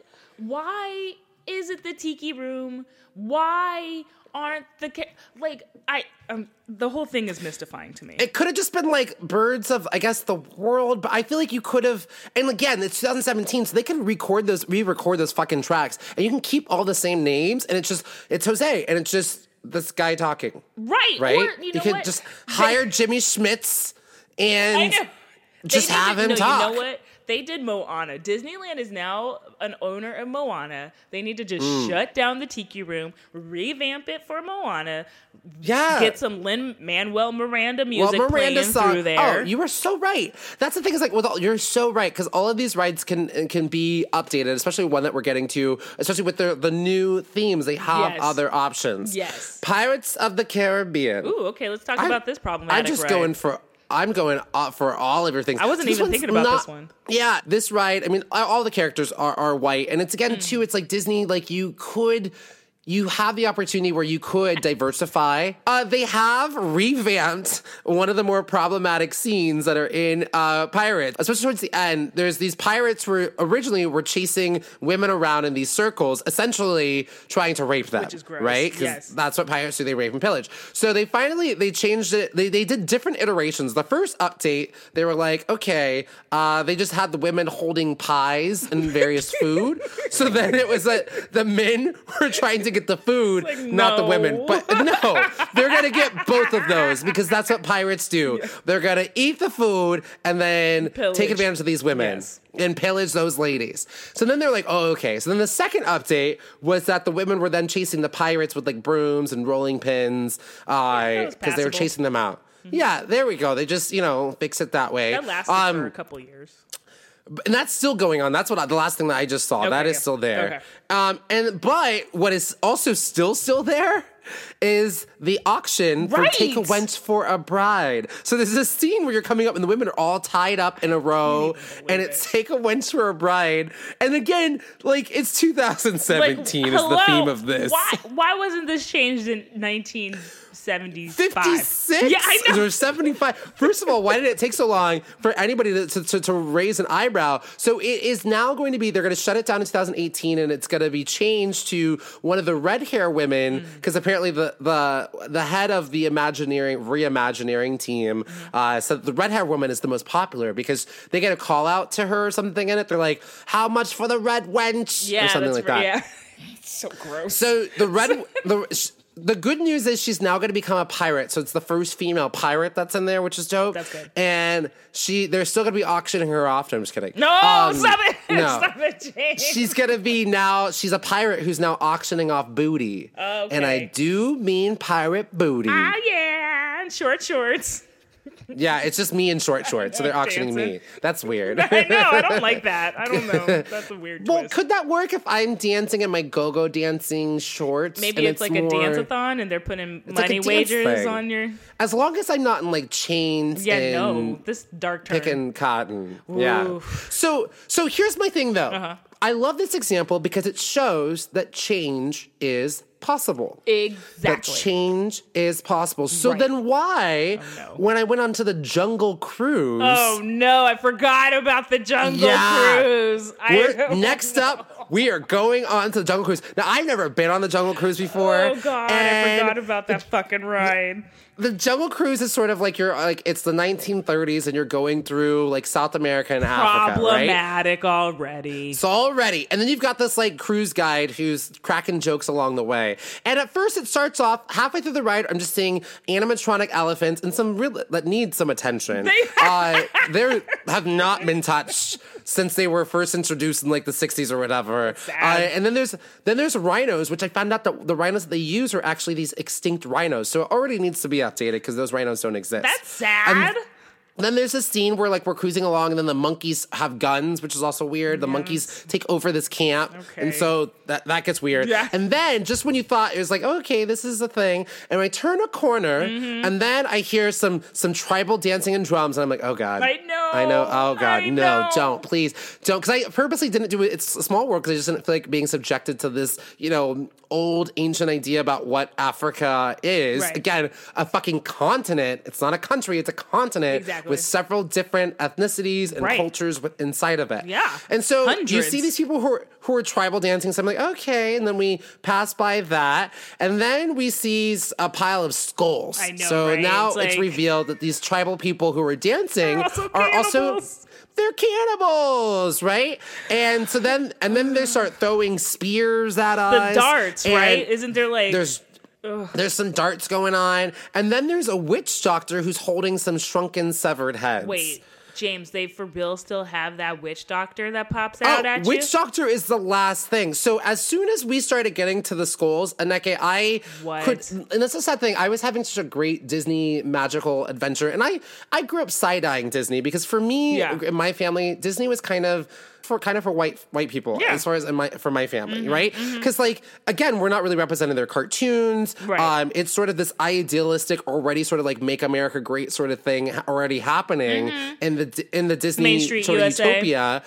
B: why is it the tiki room? Why aren't the ca- like I um the whole thing is mystifying to me.
A: it could have just been like birds of I guess the world, but I feel like you could have. And again, it's twenty seventeen, so they can record those, re-record those fucking tracks, and you can keep all the same names, and it's just it's Jose, and it's just this guy talking.
B: right,
A: Right?
B: Or, you know
A: could
B: what?
A: just
B: They-
A: hire Jimmy Schmitz
B: I
A: and
B: know.
A: just
B: They need
A: have
B: to-
A: him
B: no,
A: talk.
B: You know what? They did Moana. Disneyland is now an owner of Moana. They need to just
A: Mm.
B: shut down the Tiki Room, revamp it for Moana,
A: Yeah.
B: get some Lin-Manuel Miranda
A: well,
B: music
A: Miranda
B: playing
A: song.
B: through there.
A: Oh, you were so right. That's the thing is like with all, you're so right because all of these rides can can be updated, especially one that we're getting to, especially with the the new themes. They have
B: Yes.
A: other options.
B: Yes.
A: Pirates of the Caribbean.
B: Ooh, okay, let's talk
A: I'm-
B: about this problematic
A: I'm just
B: ride.
A: going for. I'm going uh, for all of your things.
B: I wasn't
A: This
B: even
A: one's
B: thinking about
A: not-
B: this one.
A: Yeah, this ride. I mean, all the characters are, are white, and it's again too. It's like Disney. Like you could. You have the opportunity where you could diversify. Uh, they have revamped one of the more problematic scenes that are in uh, Pirates, especially towards the end. There's these pirates who originally were chasing women around in these circles, essentially trying to rape them.
B: Which is gross.
A: Right? 'Cause
B: Yes.
A: that's what pirates do. They rape and pillage. So they finally, they changed it. They, they did different iterations. The first update, they were like, okay, uh, they just had the women holding pies and various food. So then it was that the men were trying to get the food,
B: like,
A: not the
B: no.
A: women. But no, they're going to get both of those because that's what pirates do. Yeah. They're going to eat the food and then
B: Pillage.
A: take advantage of these women.
B: Yes.
A: And pillage those ladies. So then they're like, oh, okay. So then the second update was that the women were then chasing the pirates with like brooms and rolling pins because
B: was
A: they were
B: passable.
A: chasing them out. Mm-hmm. Yeah, there we go. They just, you know, fix it that way.
B: That lasted
A: Um,
B: for a couple years.
A: and that's still going on. That's what I, the last thing that I just saw.
B: Okay,
A: that is
B: yeah.
A: still there.
B: Okay.
A: Um, and but what is also still still there is the auction for
B: Right.
A: Take a Wench for a Bride. So there's this scene where you're coming up and the women are all tied up in a row, and it's
B: it.
A: Take a Wench for a Bride. And again, like it's two thousand seventeen
B: Like,
A: is the
B: hello?
A: theme of this.
B: Why, why wasn't this changed in nineteen seventy-five?
A: fifty-six
B: Yeah, I know.
A: or seventy-five. First of all, why did it take so long for anybody to, to, to, to raise an eyebrow? So it is now going to be, they're going to shut it down in two thousand eighteen, and it's going to be changed to one of the red hair women, because
B: Mm.
A: apparently the, the the head of the Imagineering, Reimagineering team
B: Mm-hmm.
A: uh, said the red hair woman is the most popular because they get a call out to her or something in it. They're like, how much for the red wench?
B: Yeah,
A: or something
B: that's
A: like
B: right.
A: that.
B: Yeah. It's so gross.
A: So the red, the sh- the good news is she's now going to become a pirate. So it's the first female pirate that's in there, which is dope.
B: That's good.
A: And she, they're still going to be auctioning her off. No, I'm just kidding.
B: no,
A: Um,
B: stop it!
A: No.
B: Stop it, James.
A: She's going to be now, she's a pirate who's now auctioning off booty.
B: Okay.
A: And I do mean pirate booty.
B: Ah, yeah, and short shorts.
A: Yeah, it's just me in short shorts. So they're auctioning me.
B: Dancing.
A: That's weird.
B: I know, I don't like that. I don't know. That's a weird
A: Well,
B: twist.
A: could that work if I'm dancing in my go-go dancing shorts?
B: Maybe
A: and
B: it's, like
A: more-
B: a dance-a-thon and they're putting
A: like a
B: money
A: dance
B: wagers
A: thing.
B: on your...
A: As long as I'm not in like chains
B: Yeah,
A: and
B: no, this dark turn.
A: picking cotton. Yeah.
B: Oof.
A: So so here's my thing though.
B: Uh-huh.
A: I love this example because it shows that change is possible. That
B: Exactly.
A: change is possible. So
B: Right.
A: then why,
B: Oh, no.
A: when I went onto the Jungle Cruise,
B: Oh no, I forgot about the Jungle
A: Yeah.
B: Cruise.
A: we're,
B: I,
A: next up, we are going on to the Jungle Cruise. Now, I've never been on the Jungle Cruise before.
B: Oh god, I
A: and
B: forgot about that fucking ride.
A: The Jungle Cruise is sort of like you're like it's the nineteen thirties and you're going through like South America and Africa, right?
B: Problematic already.
A: So already, and then you've got this like cruise guide who's cracking jokes along the way. And at first, it starts off halfway through the ride. I'm just seeing animatronic elephants and some real that need some attention.
B: They-
A: uh, they have not been touched since they were first introduced in like the sixties or whatever. Uh,
B: Sad.
A: and then there's then there's rhinos, which I found out that the rhinos that they use are actually these extinct rhinos. So it already needs to be updated because those rhinos don't exist.
B: That's sad.
A: And then there's a scene where like we're cruising along and then the monkeys have guns, which is also weird. The
B: Yes.
A: monkeys take over this camp.
B: Okay.
A: And so that, that gets weird.
B: Yeah.
A: And then just when you thought it was like, okay, this is a thing. And I turn a corner
B: Mm-hmm.
A: and then I hear some some tribal dancing and drums. And I'm like, oh God.
B: I know.
A: I know. Oh God.
B: I
A: no,
B: know.
A: don't. Please don't. Because I purposely didn't do it. It's a small world because I just didn't feel like being subjected to this, you know, old ancient idea about what Africa is.
B: Right.
A: Again, a fucking continent. It's not a country. It's a continent
B: Exactly.
A: with several different ethnicities and
B: Right.
A: cultures with, inside of it.
B: Yeah.
A: And so you
B: Hundreds.
A: see these people who are, who are tribal dancing. So I'm like, okay. And then we pass by that. And then we see a pile of skulls.
B: I know,
A: So
B: right?
A: now
B: It's
A: it's,
B: like-
A: revealed that these tribal people who are dancing
B: They're also
A: are also
B: cannibals.
A: they're cannibals, right? And so then and then they start throwing spears at
B: The
A: us.
B: darts,
A: and
B: right? Isn't there like
A: There's there's some darts going on, and then there's a witch doctor who's holding some shrunken severed heads.
B: wait, James, they for Bill still have that witch doctor that pops
A: Oh,
B: out at
A: witch
B: you?
A: doctor is the last thing. So as soon as we started getting to the skulls, Aneke, I
B: What?
A: could, and that's a sad thing. I was having such a great Disney magical adventure, and I I grew up side eyeing Disney because for me,
B: Yeah.
A: in my family, Disney was kind of. For kind of for white white people,
B: Yeah.
A: as far as in my for my family, right? Because like again, we're not really representing their cartoons.
B: Right.
A: Um, it's sort of this idealistic, already sort of like make America great sort of thing already happening in the in the Disney
B: Main Street
A: sort
B: U
A: of
B: S A.
A: utopia.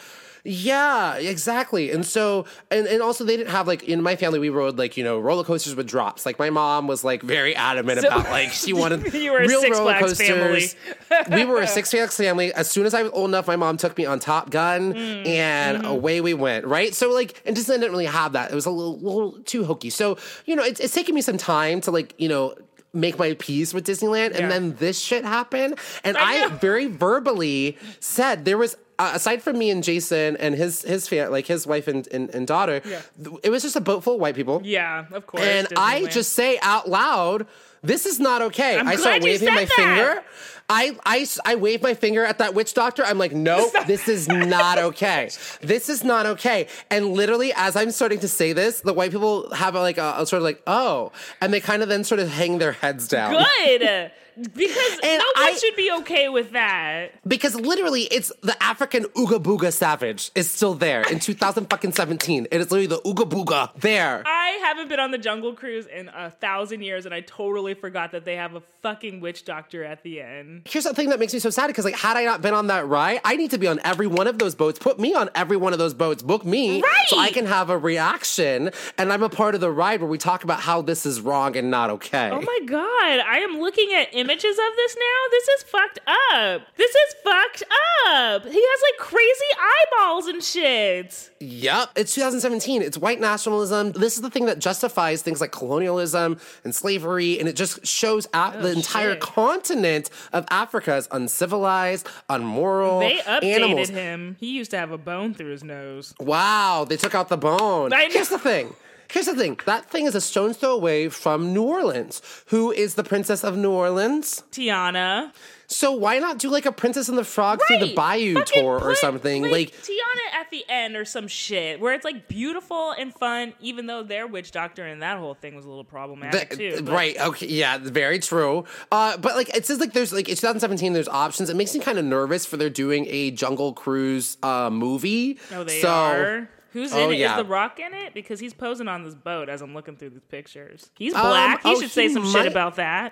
A: Yeah, exactly. And so, and, and also they didn't have like, in my family, we rode like, you know, roller coasters with drops. Like my mom was like very adamant
B: So-
A: about like, she wanted
B: You were a
A: real
B: Six
A: roller
B: Flags
A: coasters. We were a Six Flags family. As soon as I was old enough, my mom took me on Top Gun
B: Mm,
A: and
B: mm-hmm.
A: away we went, right? So like, and Disney didn't really have that. It was a little, little too hokey. So, you know, it's, it's taken me some time to like, you know, make my peace with Disneyland.
B: Yeah.
A: And then this shit happened. And
B: I
A: I
B: know.
A: very verbally said there was, Uh, aside from me and Jason and his his fa- like his wife and, and, and daughter,
B: Yeah.
A: th- it was just a boat full of white people.
B: Yeah, of course.
A: And I
B: Disneyland.
A: just say out loud, "This is not okay."
B: I'm
A: I
B: glad
A: start
B: you
A: waving
B: said
A: my
B: that.
A: finger. I, I, s- I wave my finger at that witch doctor. I'm like, nope, this is not okay. This is not okay. And literally, as I'm starting to say this, the white people have a, like a, a sort of like, oh, and they kind of then sort of hang their heads down.
B: Good. Because
A: And
B: no
A: I-
B: one should be okay with that.
A: Because literally, it's the African Ooga Booga Savage is still there in two thousand fucking seventeen. It is literally the Ooga Booga there.
B: I haven't been on the Jungle Cruise in a thousand years, and I totally forgot that they have a fucking witch doctor at the end.
A: Here's the thing that makes me so sad because, like, had I not been on that ride, I need to be on every one of those boats. Put me on every one of those boats. Book me so I
B: Right.
A: can have a reaction, and I'm a part of the ride where we talk about how this is wrong and not okay.
B: Oh my god, I am looking at images of this now. This is fucked up. This is fucked up. He has like crazy eyeballs and shit.
A: Yep, it's two thousand seventeen. It's white nationalism. This is the thing that justifies things like colonialism and slavery, and it just shows out the entire
B: shit.
A: continent of Africa as uncivilized, unmoral,
B: They updated
A: animals.
B: him. He used to have a bone through his nose.
A: Wow, they took out the bone.
B: I know.
A: Here's the thing. Here's the thing. That thing is a stone's throw away from New Orleans. Who is the princess of New Orleans?
B: Tiana.
A: So why not do like a Princess and the Frog through the
B: Right.
A: Bayou
B: Fucking
A: tour or
B: put,
A: something?
B: Like,
A: Like,
B: Tiana at the end or some shit where it's like beautiful and fun, even though their witch doctor and that whole thing was a little problematic
A: the-
B: too. but-
A: right? Okay, yeah, very true. Uh, but like, it says like there's like it's twenty seventeen. There's options. It makes me kind of nervous for they're doing a Jungle Cruise uh, movie.
B: Oh, they
A: so,
B: are. Who's
A: Oh,
B: in it? Is
A: yeah.
B: The Rock in it? Because he's posing on this boat as I'm looking through these pictures. He's
A: Um,
B: black. he
A: oh,
B: should say
A: he
B: some
A: might-
B: shit about that.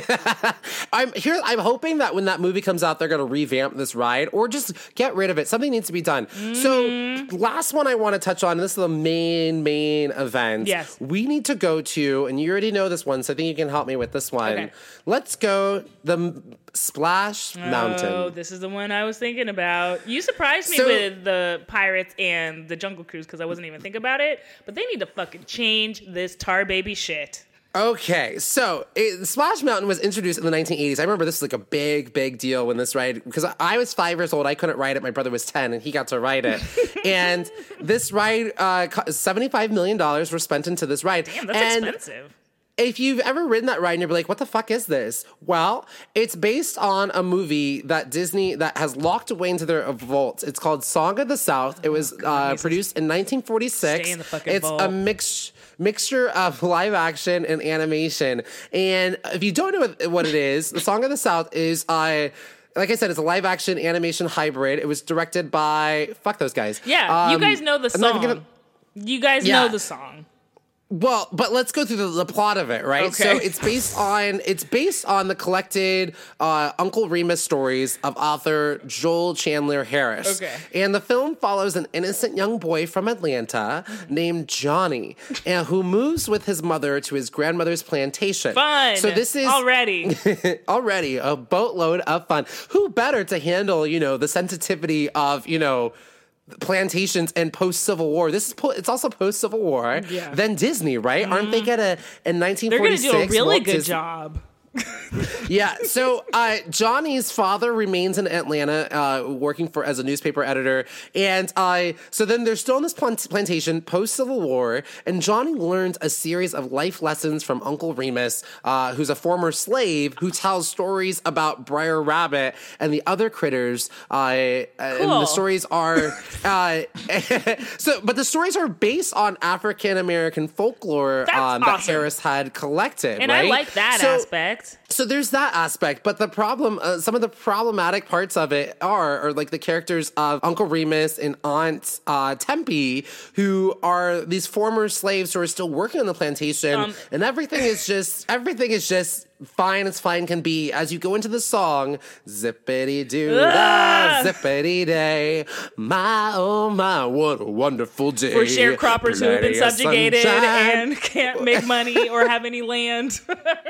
A: I'm here. I'm hoping that when that movie comes out, they're going to revamp this ride or just get rid of it. Something needs to be done.
B: Mm-hmm.
A: So, last one I want to touch on. And this is the main main event.
B: Yes.
A: we need to go to, and you already know this one, so I think you can help me with this one.
B: Okay.
A: Let's go the M- Splash Mountain.
B: Oh, this is the one I was thinking about. You surprised me
A: So-
B: with the Pirates and the Jungle Cruise because I wasn't even thinking about it. But they need to fucking change this tar baby shit.
A: Okay, so it, Splash Mountain was introduced in the nineteen eighties. I remember this was like a big, big deal when this ride, because I was five years old. I couldn't ride it. My brother was ten, and he got to ride it. And this ride, uh, co- seventy-five million dollars were spent into this ride.
B: Damn, that's
A: and
B: expensive.
A: if you've ever ridden that ride and you're like, what the fuck is this? Well, it's based on a movie that Disney that has locked away into their vaults. It's called Song of the South. It was uh, produced in nineteen forty-six.
B: Stay in the fucking
A: it's
B: vault.
A: a mix mixture of live action and animation. And if you don't know what, what it is, the Song of the South is uh, like I said, it's a live action animation hybrid. It was directed by fuck those guys.
B: Yeah,
A: um,
B: you guys know the
A: I'm not even
B: song.
A: gonna-
B: You guys
A: Yeah.
B: know the song.
A: Well, but let's go through the, the plot of it, right?
B: Okay.
A: So it's based on it's based on the collected uh, Uncle Remus stories of author Joel Chandler Harris.
B: Okay.
A: And the film follows an innocent young boy from Atlanta named Johnny, and who moves with his mother to his grandmother's plantation.
B: Fun.
A: So this is
B: already.
A: already a boatload of fun. Who better to handle, you know, the sensitivity of, you know, plantations and post Civil War. This is po- it's also post Civil War.
B: Yeah.
A: Than Disney, right? Mm. Aren't they gonna in nineteen
B: They're
A: forty-six?
B: going to do a really
A: Walt
B: good
A: Disney-
B: job.
A: Yeah. So uh, Johnny's father remains in Atlanta, uh, working for as a newspaper editor, and uh, so then they're still in this plant- plantation post Civil War, and Johnny learns a series of life lessons from Uncle Remus, uh, who's a former slave who tells stories about Briar Rabbit and the other critters. Uh, cool. And the stories are uh, so, but the stories are based on African American folklore
B: That's
A: um, that
B: awesome.
A: Harris had collected.
B: And
A: right?
B: I like that
A: So-
B: aspect.
A: So there's that aspect, but the problem, uh, some of the problematic parts of it are, are like the characters of Uncle Remus and Aunt uh, Tempe, who are these former slaves who are still working on the plantation,
B: Um,
A: and everything is just, everything is just fine as fine can be. As you go into the song, zippity doo da,
B: Ah!
A: zippity day, my oh my, what a wonderful day
B: For sharecroppers who have been
A: Plenty of
B: subjugated
A: sunshine.
B: and can't make money or have any land.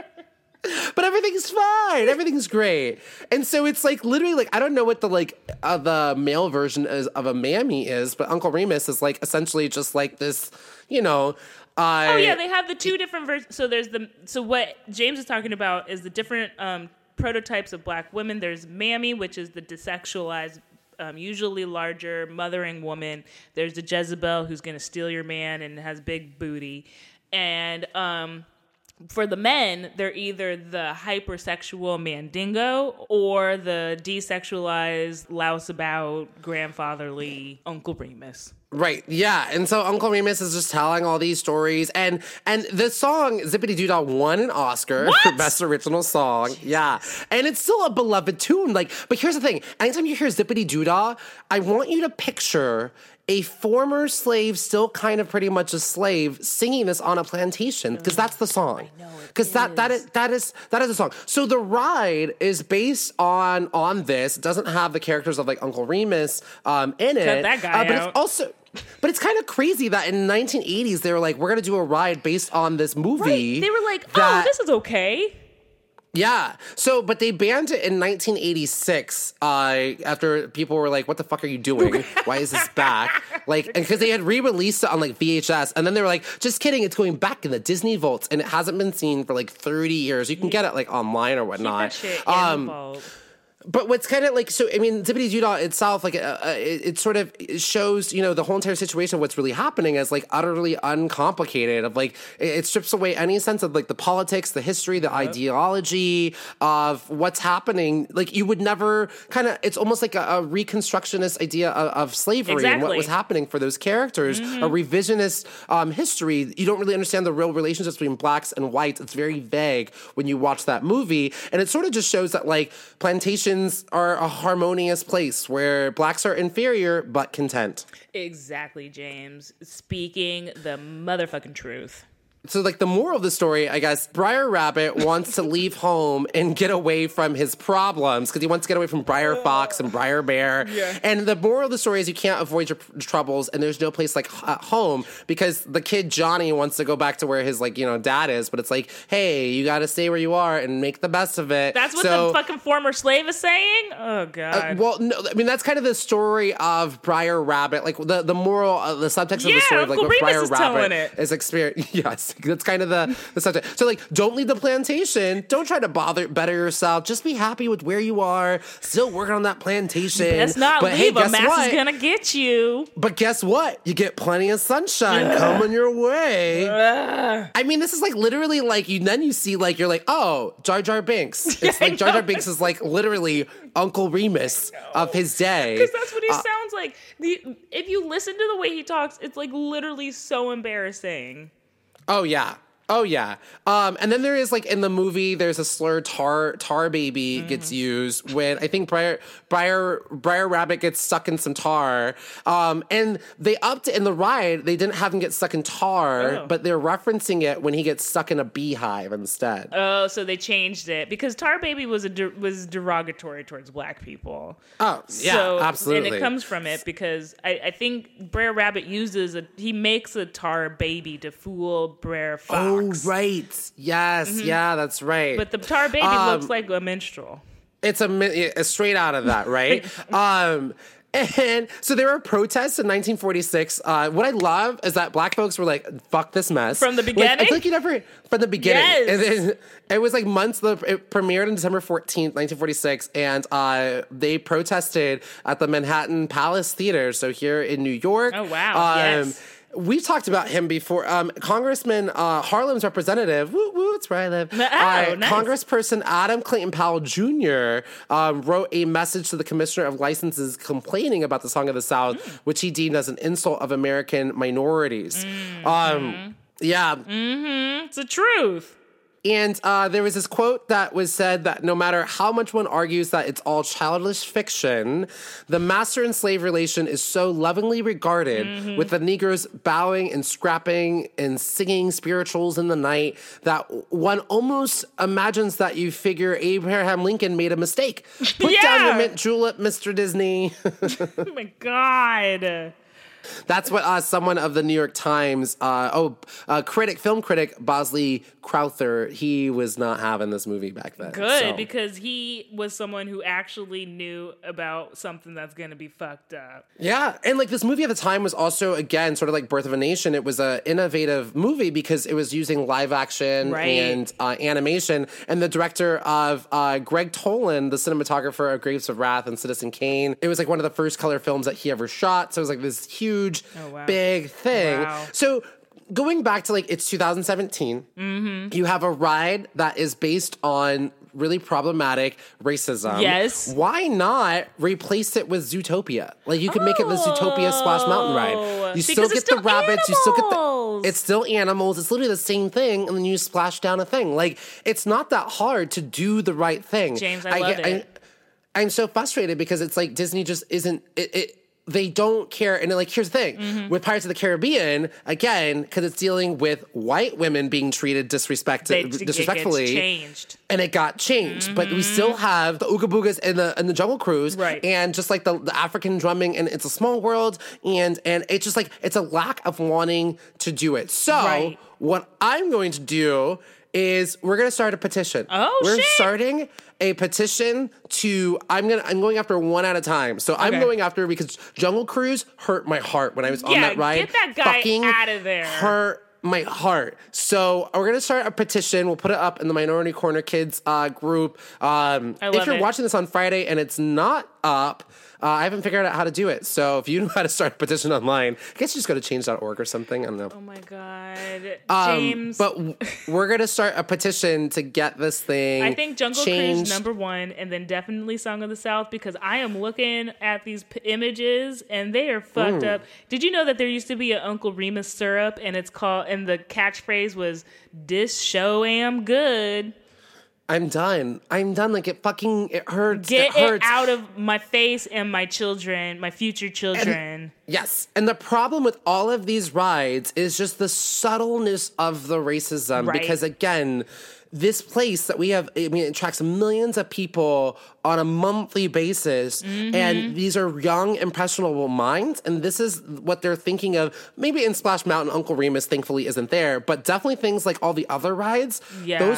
A: But everything's fine. Everything's great. And so it's like literally like I don't know what the like uh, the male version is of a mammy is, but Uncle Remus is like essentially just like this, you know. Uh,
B: Oh yeah, they have the two different versions. So there's the so what James is talking about is the different um, prototypes of black women. There's Mammy, which is the desexualized, um, usually larger mothering woman. There's the Jezebel, who's going to steal your man and has big booty. And um, for the men, they're either the hypersexual mandingo or the desexualized, louseabout, grandfatherly Uncle Remus.
A: Right, yeah, and so Uncle Remus is just telling all these stories, and and the song Zippity Doo Dah won an Oscar
B: What?
A: for Best Original Song. Jesus. Yeah, and it's still a beloved tune. Like, but here's the thing: anytime you hear Zippity Doo Dah, I want you to picture a former slave, still kind of pretty much a slave, singing this on a plantation, because that's the song. Because that that is that is that is a song. So the ride is based on on this. It doesn't have the characters of like Uncle Remus um, in it.
B: Cut that guy
A: uh, but
B: out.
A: it's also. But it's kind of crazy that in the nineteen eighties they were like, we're gonna do a ride based on this movie.
B: Right. They were like,
A: that-
B: oh, this is okay.
A: Yeah. So, but they banned it in nineteen eighty-six uh, after people were like, what the fuck are you doing? Why is this back? Like, and because they had re-released it on like V H S, and then they were like, just kidding, it's going back in the Disney vaults, and it hasn't been seen for like thirty years. You can get it like online or whatnot.
B: Keep that shit in
A: Um,
B: the vault.
A: But what's kind of like, so, I mean, Zippity Doo Dah itself, like, uh, uh, it, it sort of shows, you know, the whole entire situation of what's really happening as, like, utterly uncomplicated. Of, like, it, it strips away any sense of, like, the politics, the history, the ideology of what's happening. Like, you would never kind of, it's almost like a, a reconstructionist idea of, of slavery and what
B: Exactly.
A: was happening for those characters,
B: Mm-hmm.
A: a revisionist um, history. You don't really understand the real relationships between blacks and whites. It's very vague when you watch that movie. And it sort of just shows that, like, plantations are a harmonious place where blacks are inferior but content.
B: Exactly, James. Speaking the motherfucking truth.
A: So, like, the moral of the story, I guess, Briar Rabbit wants to leave home and get away from his problems because he wants to get away from Briar Fox and Briar Bear.
B: Yeah.
A: And the moral of the story is you can't avoid your p- troubles, and there's no place like h- at home because the kid Johnny wants to go back to where his, like, you know, dad is. But it's like, hey, you got to stay where you are and make the best of it.
B: That's what
A: so,
B: the fucking former slave is saying? Oh, God.
A: Uh, well, no, I mean that's kind of the story of Briar Rabbit. Like the the moral, uh, the subtext of
B: Yeah,
A: the story, of, like
B: Uncle
A: what
B: Remus
A: Briar
B: is
A: Rabbit
B: telling it.
A: is experience. Yes, that's kind of the, the subject. So like, don't leave the plantation. Don't try to bother better yourself. Just be happy with where you are. Still working on that plantation.
B: Let's not
A: but
B: leave.
A: Hey,
B: a mass
A: what?
B: is gonna get you.
A: But guess what? You get plenty of sunshine Ugh. coming your way. Ugh. I mean, this is like literally like you. Then you see like you're like, oh, Jar Jar Binks. It's like Jar Jar Binks is like literally Uncle Remus of his day.
B: Because that's what he
A: uh,
B: sounds like. The, if you listen to the way he talks, it's like literally so embarrassing.
A: Oh yeah. Oh yeah. Um, and then there is like in the movie, there's a slur tar tar baby mm-hmm. gets used when I think Briar Briar Briar Rabbit gets stuck in some tar. Um, and they upped it in the ride. They didn't have him get stuck in tar, oh. but they're referencing it when he gets stuck in a beehive instead.
B: Oh, so they changed it because tar baby was a de- was derogatory towards black people.
A: Oh yeah,
B: so,
A: absolutely.
B: And it comes from it because I, I think Brer Rabbit uses a he makes a tar baby to fool Brer Fox.
A: Oh, Oh, right. Yes. Mm-hmm. Yeah, that's right.
B: But the tar baby um, looks like a minstrel.
A: It's a, a straight out of that, right? um, and so there were protests in nineteen forty-six. Uh, what I love is that black folks were like, fuck this mess.
B: From the beginning?
A: Like, I feel like you never, from the beginning.
B: Yes.
A: And then, it was like months, it premiered on December fourteenth, nineteen forty-six, and uh, they protested at the Manhattan Palace Theater, so here in New York.
B: Oh, wow.
A: Um,
B: yes.
A: We've talked about him before. Um, Congressman uh, Harlem's representative, woo woo, it's where I live.
B: Oh,
A: uh,
B: nice.
A: Congressperson Adam Clayton Powell Junior Um, wrote a message to the Commissioner of Licenses complaining about the Song of the South, mm. which he deemed as an insult of American minorities. Mm-hmm. Um, yeah.
B: Mm-hmm. It's the truth.
A: And uh, there was this quote that was said that no matter how much one argues that it's all childish fiction, the master and slave relation is so lovingly regarded, mm-hmm. with the Negroes bowing and scrapping and singing spirituals in the night, that one almost imagines that you figure Abraham Lincoln made a mistake. Put
B: yeah.
A: down your mint julep, Mister Disney.
B: Oh my God.
A: That's what uh, someone of the New York Times, uh, oh, uh, critic, film critic Bosley Crowther, he was not having this movie back then.
B: Good,
A: so.
B: because he was someone who actually knew about something that's going to be fucked up.
A: Yeah, and like this movie at the time was also, again, sort of like Birth of a Nation. It was an innovative movie because it was using live action
B: right.
A: and uh, animation. And the director of uh, Greg Toland, the cinematographer of Grapes of Wrath and Citizen Kane, it was like one of the first color films that he ever shot. So it was like this huge, oh, wow. big thing.
B: Wow.
A: So going back to like, it's two thousand seventeen,
B: mm-hmm.
A: you have a ride that is based on really problematic racism.
B: Yes.
A: Why not replace it with Zootopia? Like you could oh. make it the Zootopia Splash Mountain ride. You still get
B: still
A: the rabbits.
B: Animals.
A: You still get the. It's still animals. It's literally the same thing, and then you splash down a thing. Like it's not that hard to do the right thing.
B: James, I, I love it.
A: I, I'm so frustrated because it's like Disney just isn't. It, it They don't care. And like, here's the thing. Mm-hmm. With Pirates of the Caribbean, again, because it's dealing with white women being treated disrespect-
B: they,
A: disrespectfully.
B: It changed.
A: And it got changed.
B: Mm-hmm.
A: But we still have the Ooga Boogas and the, and the Jungle Cruise.
B: Right.
A: And just like the, the African drumming. And it's a small world. And, and it's just like, it's a lack of wanting to do it. So
B: right.
A: what I'm going to do is we're going to start a petition.
B: Oh,
A: We're
B: shit.
A: starting a petition to, I'm going to, I'm going after one at a time. So okay. I'm going after, because Jungle Cruise hurt my heart when I was
B: yeah,
A: on that ride.
B: Get that guy
A: Fucking
B: out of there.
A: Hurt my heart. So we're going to start a petition. We'll put it up in the Minority Corner Kids uh, group. Um,
B: I love
A: if you're
B: it.
A: watching this on Friday and it's not up, Uh, I haven't figured out how to do it. So if you know how to start a petition online, I guess you just go to change dot org or something. I don't know.
B: Oh my God.
A: Um,
B: James.
A: But w- we're going to start a petition to get this thing
B: I think Jungle
A: changed.
B: Cruise number one, and then definitely Song of the South, because I am looking at these p- images and they are fucked mm. up. Did you know that there used to be an Uncle Remus syrup, and it's called, and the catchphrase was, "This show am good."
A: I'm done. I'm done. Like, it fucking, it hurts.
B: Get
A: it, hurts.
B: it out of my face and my children, my future children.
A: And, yes. And the problem with all of these rides is just the subtleness of the racism.
B: Right.
A: Because, again, this place that we have, I mean, it attracts millions of people on a monthly basis. Mm-hmm. And these are young, impressionable minds. And this is what they're thinking of. Maybe in Splash Mountain, Uncle Remus, thankfully, isn't there. But definitely things like all the other rides.
B: Yeah.
A: Those are...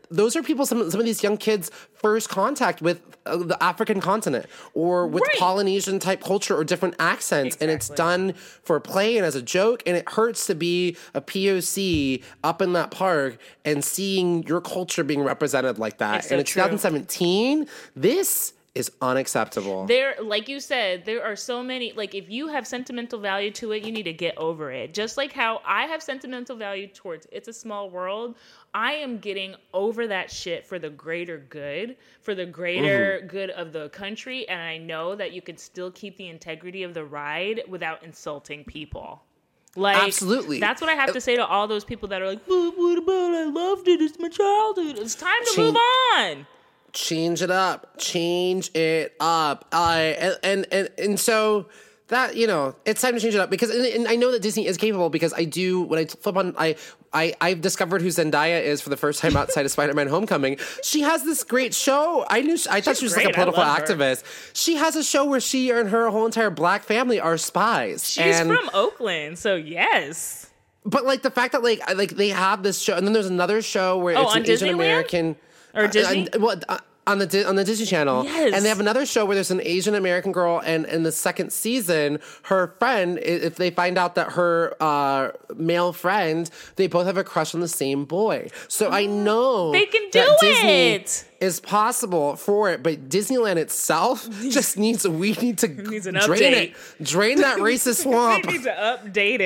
A: those are people, some, some of these young kids' first contact with uh, the African continent or with
B: Right.
A: Polynesian type culture or different accents.
B: Exactly.
A: And it's done for play and as a joke. And it hurts to be a P O C up in that park and seeing your culture being represented like that.
B: It's so
A: and in
B: true.
A: twenty seventeen, this is unacceptable.
B: There, like you said, there are so many, like, if you have sentimental value to it, you need to get over it. Just like how I have sentimental value towards It's a Small World, I am getting over that shit for the greater good, for the greater
A: Mm-hmm.
B: good of the country, and I know that you can still keep the integrity of the ride without insulting people. Like,
A: Absolutely.
B: That's what I have to say to all those people that are like, but what about I loved it, it's my childhood. It's time to
A: Change-
B: move on.
A: Change it up. Change it up. I and, and and and so that, you know, it's time to change it up because and, and I know that Disney is capable because I do when I flip on I I I've discovered who Zendaya is for the first time outside of Spider-Man: Homecoming. She has this great show. I knew she, I thought
B: She's
A: she was
B: great.
A: like a political
B: I love her.
A: activist. She has a show where she and her whole entire black family are spies.
B: She's
A: and,
B: from Oakland, so yes.
A: But like the fact that like I- like they have this show, and then there's another show where
B: Oh,
A: it's
B: on
A: an Asian
B: Disneyland?
A: American
B: Or Disney?
A: Uh, well, uh, on the Di- on the Disney Channel,
B: Yes.
A: and they have another show where there's an Asian American girl, and in the second season, her friend, i- if they find out that her uh, male friend, they both have a crush on the same boy. So I know
B: They can
A: that
B: do
A: Disney
B: it.
A: is possible for it, but Disneyland itself just needs. We need to
B: Needs an
A: drain
B: update.
A: it, drain that racist
B: We
A: swamp.
B: need to update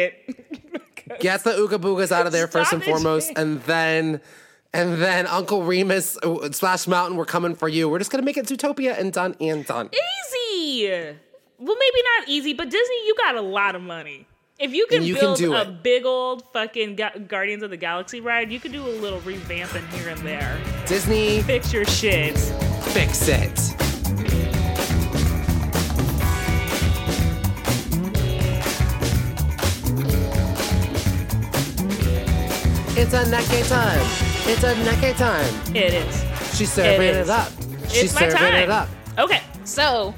B: it.
A: Get the Ooga Boogas out of there first and
B: Stop it.
A: foremost, and then, and then Uncle Remus, uh, Splash Mountain, we're coming for you. We're just gonna make it Zootopia and done and done.
B: Easy. Well, maybe not easy, but Disney, you got a lot of money. If you can
A: And you can
B: build
A: do
B: a
A: it.
B: big old fucking Ga- Guardians of the Galaxy ride, you could do a little revamping here and there.
A: Disney,
B: Fix your shit.
A: fix it. It's a Neke time. It's a Neke time.
B: It is.
A: She's serving
B: It
A: it,
B: is.
A: up. She's
B: It's my
A: serving
B: time.
A: it up.
B: Okay, so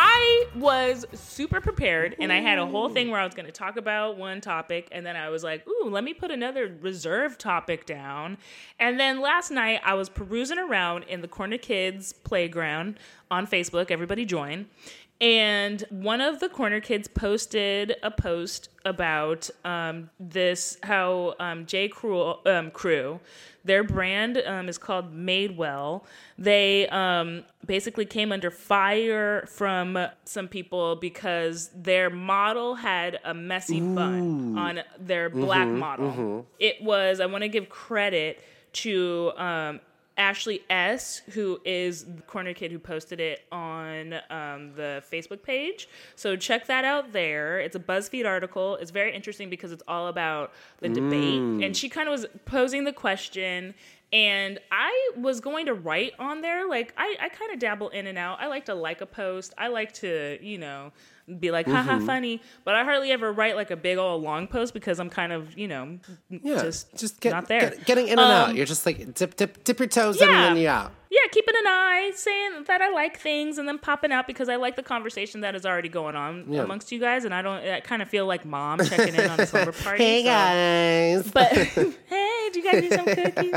B: I was super prepared, and I had a whole thing where I was going to talk about one topic, and then I was like, ooh, let me put another reserve topic down. And then last night, I was perusing around in the Corner Kids playground on Facebook. Everybody join. And one of the Corner Kids posted a post about um, this, how um, J. Crew, um, Crew, their brand um, is called Madewell. They um, basically came under fire from some people because their model had a messy bun on their black model. It was, I want to give credit to um, Ashley S., who is the Corner Kid who posted it on um, the Facebook page. So check that out there. It's a BuzzFeed article. It's very interesting because it's all about the debate. And she kind of was posing the question. And I was going to write on there. Like, I, I kind of dabble in and out. I like to like a post. I like to, you know, be like, haha, funny. But I hardly ever write like a big old long post because I'm kind of, you know,
A: Yeah,
B: just,
A: just get,
B: not there.
A: get- getting in and
B: Um,
A: out. You're just like dip, dip, dip your toes in and
B: Yeah.
A: then you out.
B: Yeah, keeping an eye, saying that I like things, and then popping out because I like the conversation that is already going on
A: Yeah.
B: amongst you guys, and I don't. I kind of feel like mom checking in on a slumber party.
A: Hey
B: so-
A: guys.
B: But hey, do you guys need some cookies?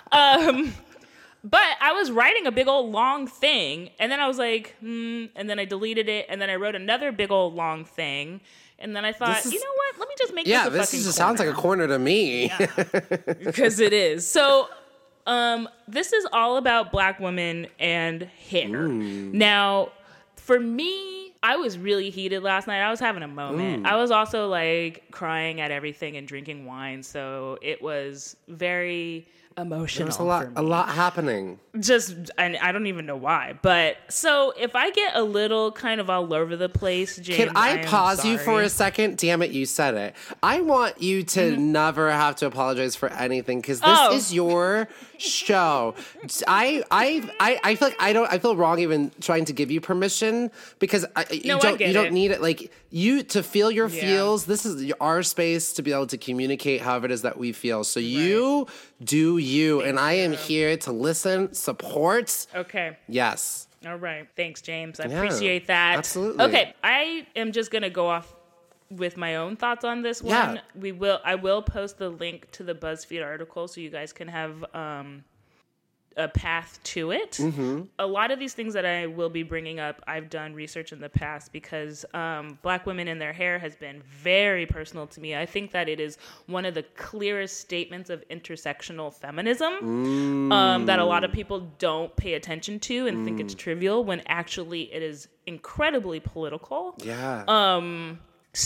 B: Um, but I was writing a big old long thing, and then I was like, hmm, and then I deleted it, and then I wrote another big old long thing, and then I thought,
A: This is-
B: you know what? Let me just make
A: yeah,
B: this a
A: this
B: fucking
A: just sounds like a corner to me.
B: because it is. So, um, this is all about black women and hair. Now, for me, I was really heated last night. I was having a moment. I was also like crying at everything and drinking wine, so it was very emotional.
A: There's a lot,
B: for me.
A: a lot happening.
B: Just, and I don't even know why. But so if I get a little kind of all over the place, James,
A: Can I,
B: am
A: pause you for
B: sorry.
A: a second? Damn it, you said it. I want you to never have to apologize for anything because this
B: Oh.
A: is your show. I, I, I, I feel like I don't. I feel wrong even trying to give you permission because I, you
B: No, I
A: don't.
B: get
A: You don't
B: it.
A: need it. Like you to feel your
B: Yeah.
A: feels. This is our space to be able to communicate however it is that we feel. So you do you, and I am here to listen, support.
B: Okay.
A: Yes.
B: All right. Thanks, James. I
A: Yeah,
B: appreciate that.
A: absolutely.
B: Okay. I am just going to go off with my own thoughts on this one.
A: Yeah.
B: We will I will post the link to the BuzzFeed article so you guys can have um a path to it. Mm-hmm. A lot of these things that I will be bringing up, I've done research in the past because um, Black women and their hair has been very personal to me. I think that it is one of the clearest statements of intersectional feminism mm. um, that a lot of people don't pay attention to and mm. think it's trivial when actually it is incredibly political.
A: Yeah.
B: Um.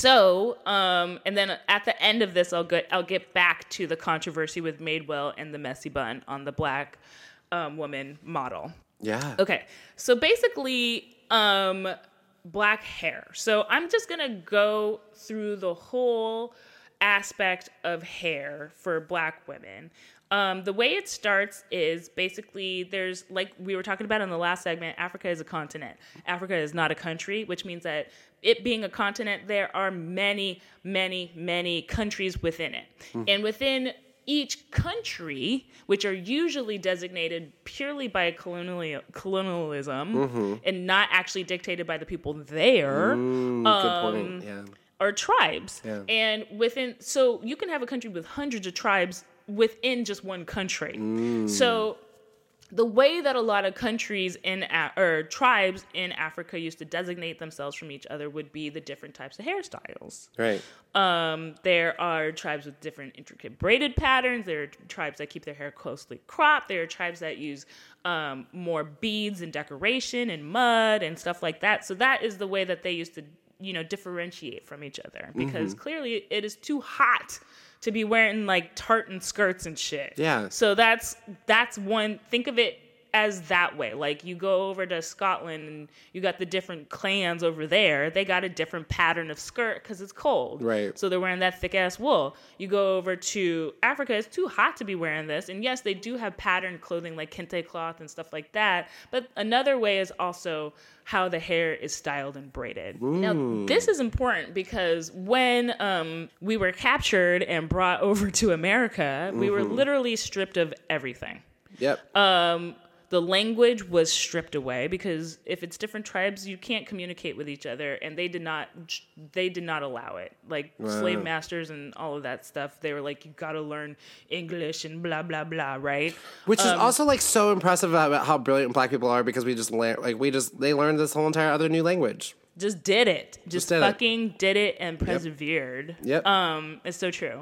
B: So, um, and then at the end of this, I'll get I'll get back to the controversy with Madewell and the messy bun on the Black um, woman model.
A: Yeah.
B: Okay. So basically, um, black hair. So I'm just gonna go through the whole aspect of hair for Black women. Um, the way it starts is basically there's, like we were talking about in the last segment, Africa is a continent. Africa is not a country, which means that it being a continent, there are many, many, many countries within it. Mm-hmm. And within each country, which are usually designated purely by colonial, colonialism mm-hmm. and not actually dictated by the people there.
A: Mm,
B: um,
A: good point, yeah.
B: Are tribes.
A: Yeah.
B: And within, so you can have a country with hundreds of tribes within just one country. Mm. So the way that a lot of countries in or tribes in Africa used to designate themselves from each other would be the different types of hairstyles.
A: Right.
B: Um, there are tribes with different intricate braided patterns. There are tribes that keep their hair closely cropped. There are tribes that use um, more beads and decoration and mud and stuff like that. So that is the way that they used to, you know, differentiate from each other because mm-hmm. clearly it is too hot to be wearing like tartan skirts and shit.
A: Yeah.
B: So that's that's one. Think of it as that way. Like you go over to Scotland and you got the different clans over there. They got a different pattern of skirt because it's cold.
A: Right.
B: So they're wearing that thick ass wool. You go over to Africa. It's too hot to be wearing this. And yes, they do have patterned clothing like kente cloth and stuff like that. But another way is also how the hair is styled and braided. Ooh. Now, this is important because when um, we were captured and brought over to America, mm-hmm. we were literally stripped of everything.
A: Yep.
B: Um, the language was stripped away because if it's different tribes, you can't communicate with each other, and they did not. They did not allow it. Like wow. slave masters and all of that stuff, they were like, you got to learn English and blah blah blah, right?
A: Which
B: um,
A: is also like so impressive about how brilliant Black people are because we just learn, like we just they learned this whole entire other new language.
B: Just did it. Just, just did fucking it. did it and persevered.
A: Yep. yep.
B: Um, it's so true.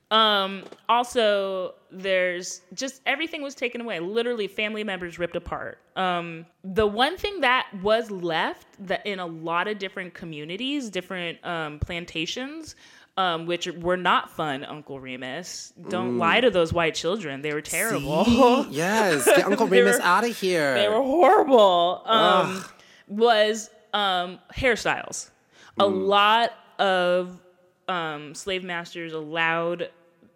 B: Um, also, there's just everything was taken away. Literally, family members ripped apart. Um, the one thing that was left that in a lot of different communities, different um, plantations, um, which were not fun, Uncle Remus. Don't mm. lie to those white children. They were terrible.
A: See? Yes, get Uncle Remus out of here.
B: They were horrible. Um, was um, hairstyles. Mm. A lot of um, slave masters allowed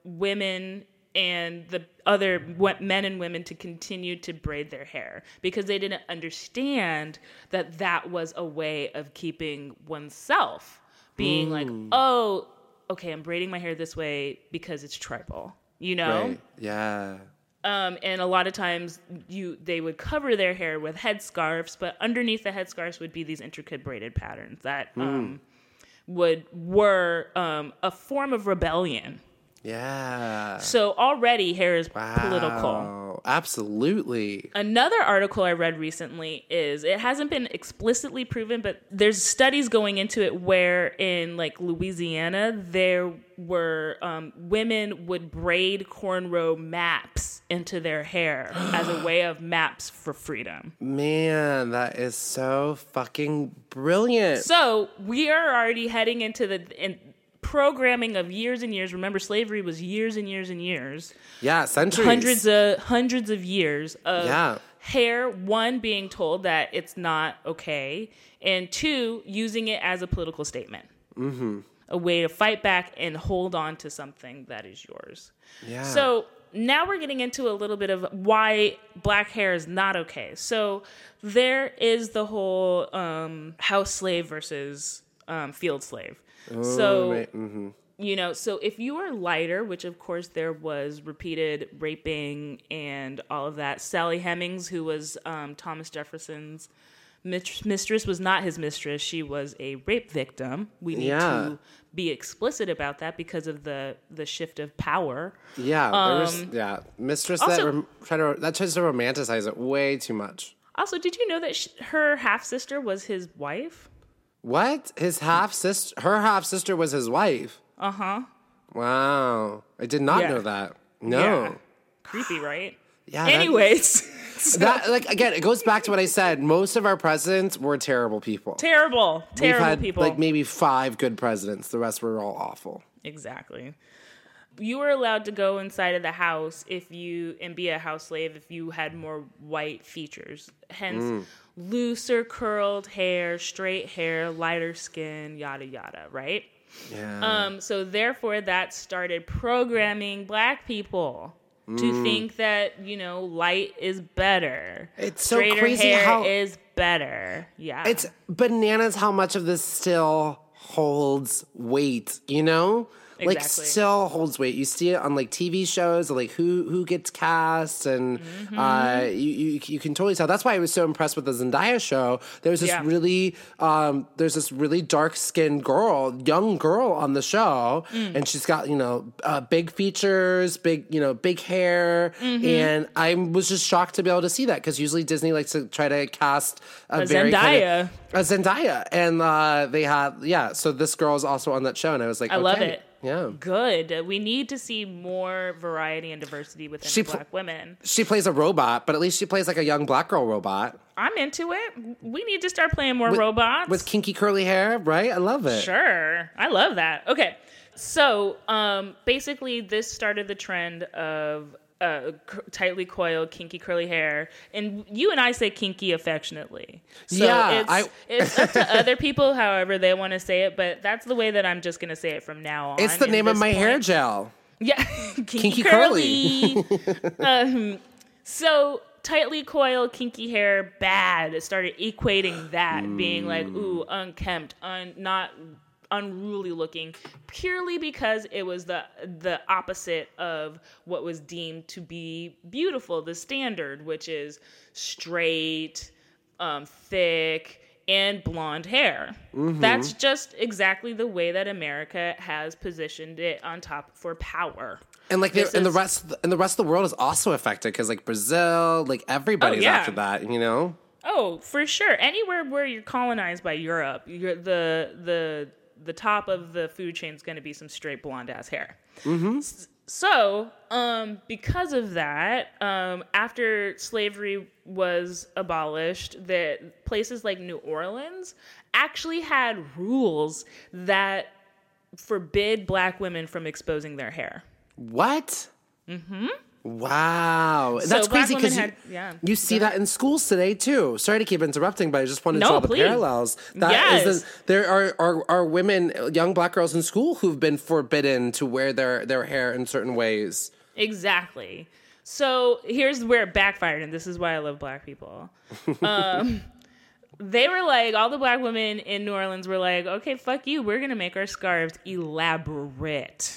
B: women and the other men and women to continue to braid their hair because they didn't understand that that was a way of keeping oneself being mm. like, oh, okay, I'm braiding my hair this way because it's tribal, you know?
A: Right. Yeah.
B: Um, and a lot of times you they would cover their hair with headscarves, but underneath the headscarves would be these intricate braided patterns that mm. um, would were um, a form of rebellion.
A: Yeah.
B: So already hair is
A: wow.
B: political.
A: Absolutely.
B: Another article I read recently is, it hasn't been explicitly proven, but there's studies going into it where in like Louisiana, there were um, women would braid cornrow maps into their hair as a way of maps for freedom.
A: Man, that is so fucking brilliant.
B: So we are already heading into the... In, programming of years and years. Remember, slavery was years and years and years.
A: Yeah, centuries.
B: Hundreds of hundreds of years of
A: yeah.
B: hair, one, being told that it's not okay, and two, using it as a political statement. Mm-hmm. A way to fight back and hold on to something that is yours.
A: Yeah.
B: So now we're getting into a little bit of why black hair is not okay. So there is the whole um, house slave versus um, field slave. Oh, so,
A: right. mm-hmm.
B: you know, so if you are lighter, which of course there was repeated raping and all of that. Sally Hemings, who was um, Thomas Jefferson's mistress was not his mistress. She was a rape victim. We need
A: yeah.
B: to be explicit about that because of the the shift of power.
A: Yeah,
B: um,
A: there was, yeah, mistress
B: also,
A: that rom- try to that tries to romanticize it way too much.
B: Also, did you know that sh- her half sister was his wife?
A: What? His half sister, her half sister was his wife.
B: Uh huh.
A: Wow, I did not
B: Yeah.
A: know that. No,
B: Yeah. Creepy, right?
A: yeah. that-
B: Anyways, so-
A: That, like, again, it goes back to what I said. Most of our presidents were terrible people.
B: terrible, terrible
A: We've had
B: people.
A: like maybe five good presidents. The rest were all awful.
B: Exactly. You were allowed to go inside of the house if you and be a house slave if you had more white features. Hence,
A: Mm.
B: looser curled hair, straight hair, lighter skin, yada yada. Right.
A: Yeah.
B: Um. So therefore, that started programming black people
A: Mm.
B: to think that you know light is better.
A: It's so
B: Straighter
A: crazy
B: hair
A: how-
B: is better. Yeah.
A: It's bananas how much of this still holds weight, you know? Like
B: Exactly.
A: still holds weight. You see it on like T V shows, like who who gets cast, and
B: Mm-hmm.
A: uh, you, you you can totally tell. That's why I was so impressed with the Zendaya show. There's this
B: Yeah.
A: really um, there's this really dark skinned girl, young girl on the show,
B: Mm.
A: and she's got you know uh, big features, big you know big hair,
B: Mm-hmm.
A: and I was just shocked to be able to see that because usually Disney likes to try to cast a,
B: A
A: very
B: Zendaya.
A: Kind of, a Zendaya, and uh, they had yeah. So this girl is also on that show, and I was like,
B: I
A: okay,
B: love it.
A: Yeah,
B: Good. We need to see more variety and diversity within
A: She pl-
B: black women.
A: she plays a robot, but at least she plays like a young black girl robot
B: I'm into it. We need to start playing more robots.
A: with kinky curly hair, right? I love it.
B: Sure. I love that. Okay. So, um, basically, this started the trend of uh, c- tightly coiled, kinky curly hair. And you and I say kinky affectionately. So
A: Yeah,
B: it's,
A: I-
B: it's up to other people, however they want to say it. But that's the way that I'm just going to say it from now on.
A: It's the
B: in
A: name of
B: this
A: my hair
B: point.
A: gel.
B: Yeah, kinky,
A: Kinky
B: curly. um, so tightly coiled, kinky hair, bad. It started equating that, being like, ooh, unkempt, un- not unruly looking, purely because it was the the opposite of what was deemed to be beautiful, the standard, which is straight, um, thick, and blonde hair. That's just exactly the way that America has positioned it on top for power.
A: And like,
B: This
A: the, and the
B: is-
A: rest, and the rest of the world is also affected because like Brazil, like everybody's
B: Oh, yeah.
A: after that, you know.
B: Oh, for sure. Anywhere where you're colonized by Europe, you're the the the top of the food chain is going to be some straight blonde ass hair. Mm-hmm. So, um, because of that, um, after slavery was abolished, that places like New Orleans actually had rules that forbid black women from exposing their hair.
A: What? Mm-hmm. Wow,
B: So
A: that's
B: black
A: crazy
B: women
A: because you,
B: had- yeah.
A: you see that in schools today too. Sorry to keep interrupting, but I just wanted to
B: No,
A: draw the
B: please.
A: parallels. That
B: Yes.
A: is the, there are, are are women, young black girls in school who've been forbidden to wear their their hair in certain ways.
B: Exactly. So here's where it backfired, and this is why I love black people. Um, they were like, all the black women in New Orleans were like, okay, fuck you. We're going to make our scarves elaborate.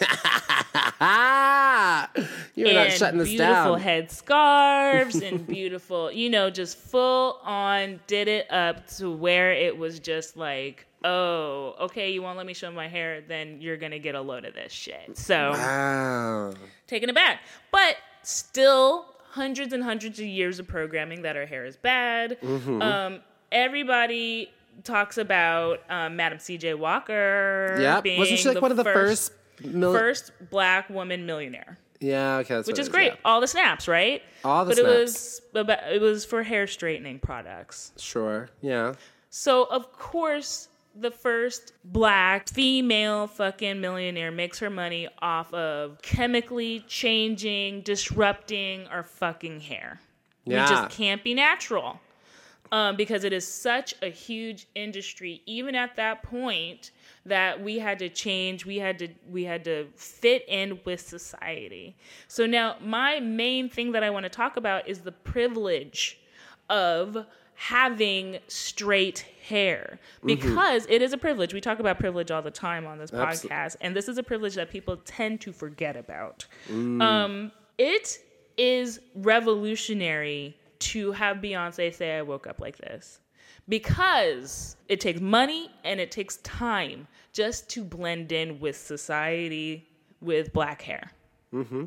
A: Ah, you're not
B: and
A: shutting this
B: beautiful
A: down.
B: head scarves and beautiful, you know, just full on did it up to where it was just like, oh, okay, you won't let me show my hair, then you're going to get a load of this shit. So
A: Wow.
B: taking it back. But still hundreds and hundreds of years of programming that our hair is bad.
A: Mm-hmm.
B: Um, everybody talks about um, Madam C J Walker
A: Yeah,
B: being
A: wasn't she like
B: the
A: one of the first? mil-
B: first black woman millionaire.
A: Yeah, okay, that's
B: Which
A: what
B: is
A: it
B: great.
A: yeah.
B: All the snaps, right?
A: All the
B: but
A: snaps.
B: it was about, it was for hair straightening products.
A: Sure. Yeah.
B: So of course the first black female fucking millionaire makes her money off of chemically changing, disrupting our fucking hair.
A: Yeah.
B: We just can't be natural. Um, because it is such a huge industry, even at that point, that we had to change, we had to we had to fit in with society. So now my main thing that I want to talk about is the privilege of having straight hair, because mm-hmm. it is a privilege. We talk about privilege all the time on this
A: Absolutely.
B: podcast, and this is a privilege that people tend to forget about. Mm. Um, it is revolutionary to have Beyonce say, I woke up like this. because it takes money and it takes time just to blend in with society with black hair. Mm-hmm.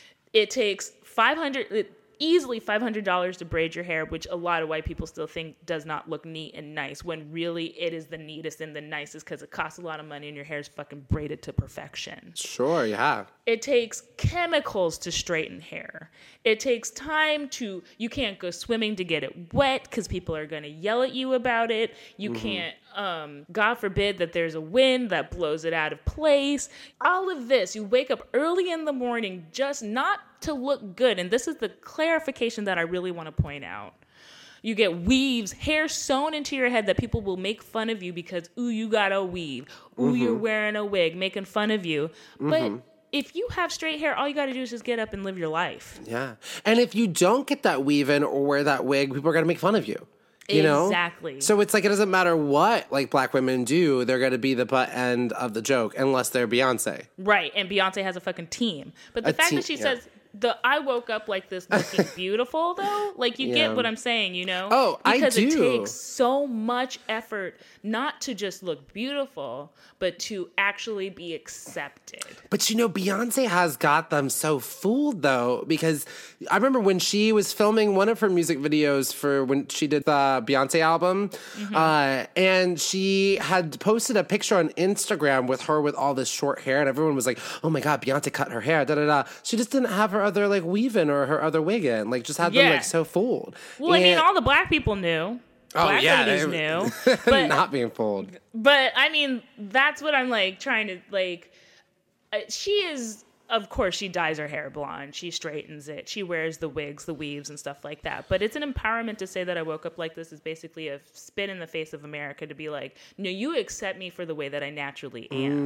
B: It takes five hundred dollars, easily five hundred dollars to braid your hair, which a lot of white people still think does not look neat and nice, when really it is the neatest and the nicest because it costs a lot of money and your hair is fucking braided to perfection.
A: Sure, yeah.
B: It takes chemicals to straighten hair. It takes time to, you can't go swimming to get it wet because people are going to yell at you about it. You mm-hmm. can't, um, God forbid that there's a wind that blows it out of place. All of this, you wake up early in the morning just not to look good. And this is the clarification that I really want to point out. You get weaves, hair sewn into your head that people will make fun of you because, ooh, you got a weave. Ooh, mm-hmm. you're wearing a wig, making fun of you. Mm-hmm. But if you have straight hair, all you got to do is just get up and live your life.
A: Yeah. And if you don't get that weave in or wear that wig, people are going to make fun of you. You know?
B: Exactly.
A: So it's like, it doesn't matter what like black women do, they're going to be the butt end of the joke unless they're Beyonce.
B: Right. And Beyonce has a fucking team. But the
A: a
B: fact
A: te-
B: that she
A: yeah.
B: says, the I woke up like this looking beautiful, though, like you
A: Yeah.
B: get what I'm saying, you know?
A: Oh, I
B: because
A: do.
B: Because it takes so much effort not to just look beautiful, but to actually be accepted.
A: But you know, Beyonce has got them so fooled, though, because I remember when she was filming one of her music videos for when she did the Beyonce album, mm-hmm. uh, and she had posted a picture on Instagram with her with all this short hair, and everyone was like, oh my God, Beyonce cut her hair, da da da. She just didn't have her other like weave in or her other wig in, like just had them
B: Yeah.
A: like so fooled.
B: Well,
A: and,
B: I mean, all the black people knew.
A: oh
B: Black
A: yeah,
B: ladies
A: they-
B: knew. But,
A: not being fooled.
B: but I mean, that's what I'm like trying to like. Uh, she is, of course, she dyes her hair blonde. She straightens it. She wears the wigs, the weaves, and stuff like that. But it's an empowerment to say that I woke up like this is basically a spit in the face of America to be like, no, you accept me for the way that I naturally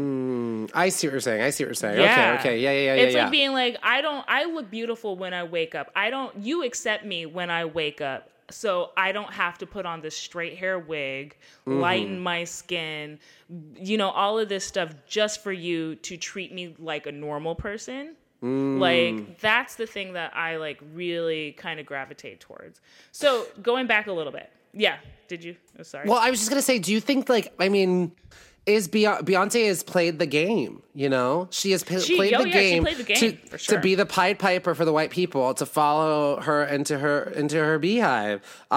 B: am.
A: Mm, I see what you're saying. I see what you're saying.
B: Yeah.
A: Okay, okay, yeah, yeah, yeah,
B: It's
A: yeah.
B: like being like, I don't, I look beautiful when I wake up. I don't, you accept me when I wake up. So I don't have to put on this straight hair wig, mm-hmm. lighten my skin, you know, all of this stuff just for you to treat me like a normal person. Mm. Like, that's the thing that I, like, really kind of gravitate towards. So going back a little bit. Yeah. Did you? Oh, sorry.
A: Well, I was just going to say, do you think, like, I mean... Is Beyonce, Beyonce has played the game, you know? She has p-
B: She-
A: played,
B: oh,
A: the
B: yeah, she
A: game
B: played the game,
A: to,
B: for sure.
A: to be the Pied Piper for the white people, to follow her into her into her beehive.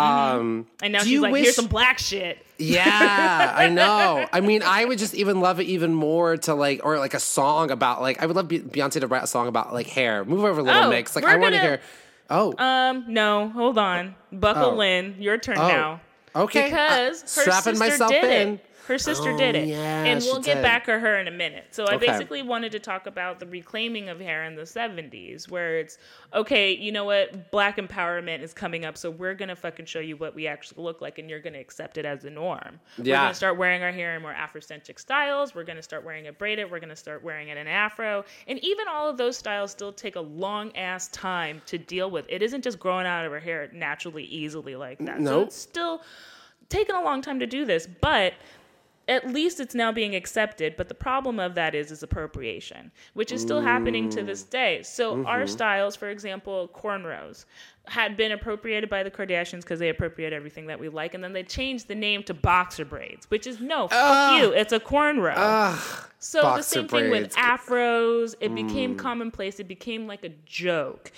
A: Um,
B: and now
A: do
B: she's
A: you
B: like,
A: wish-
B: here's some black shit.
A: Yeah, I know. I mean, I would just even love it even more to like, or like a song about like, I would love Be- Beyonce to write a song about like hair. Move over, Little
B: Oh,
A: Mix. Like,
B: we're
A: I want to
B: gonna-
A: hear. Oh,
B: Um, no, hold on. Buckle
A: Oh.
B: in. Your turn
A: Oh.
B: now.
A: okay.
B: Because
A: Uh,
B: her
A: strapping
B: sister
A: myself
B: did
A: in.
B: it. Her sister
A: Oh,
B: did it.
A: yeah,
B: and
A: she
B: we'll get
A: did.
B: back to her in a minute. So I
A: Okay.
B: basically wanted to talk about the reclaiming of hair in the seventies, where it's, okay, you know what? Black empowerment is coming up, so we're going to fucking show you what we actually look like, and you're going to accept it as the norm. We're
A: Yeah.
B: going to start wearing our hair in more Afrocentric styles. We're going to start wearing it braided. We're going to start wearing it in afro. And even all of those styles still take a long-ass time to deal with. It isn't just growing out of her hair naturally, easily like that. So
A: Nope.
B: it's still taken a long time to do this, but at least it's now being accepted. But the problem of that is is appropriation, which is still happening to this day. So
A: Mm-hmm.
B: our styles, for example, cornrows, had been appropriated by the Kardashians because they appropriate everything that we like, and then they changed the name to boxer braids, which is no, fuck you, it's a cornrow.
A: Ugh,
B: so the
A: boxer
B: same thing with
A: braids.
B: afros. It became commonplace. It became like a joke.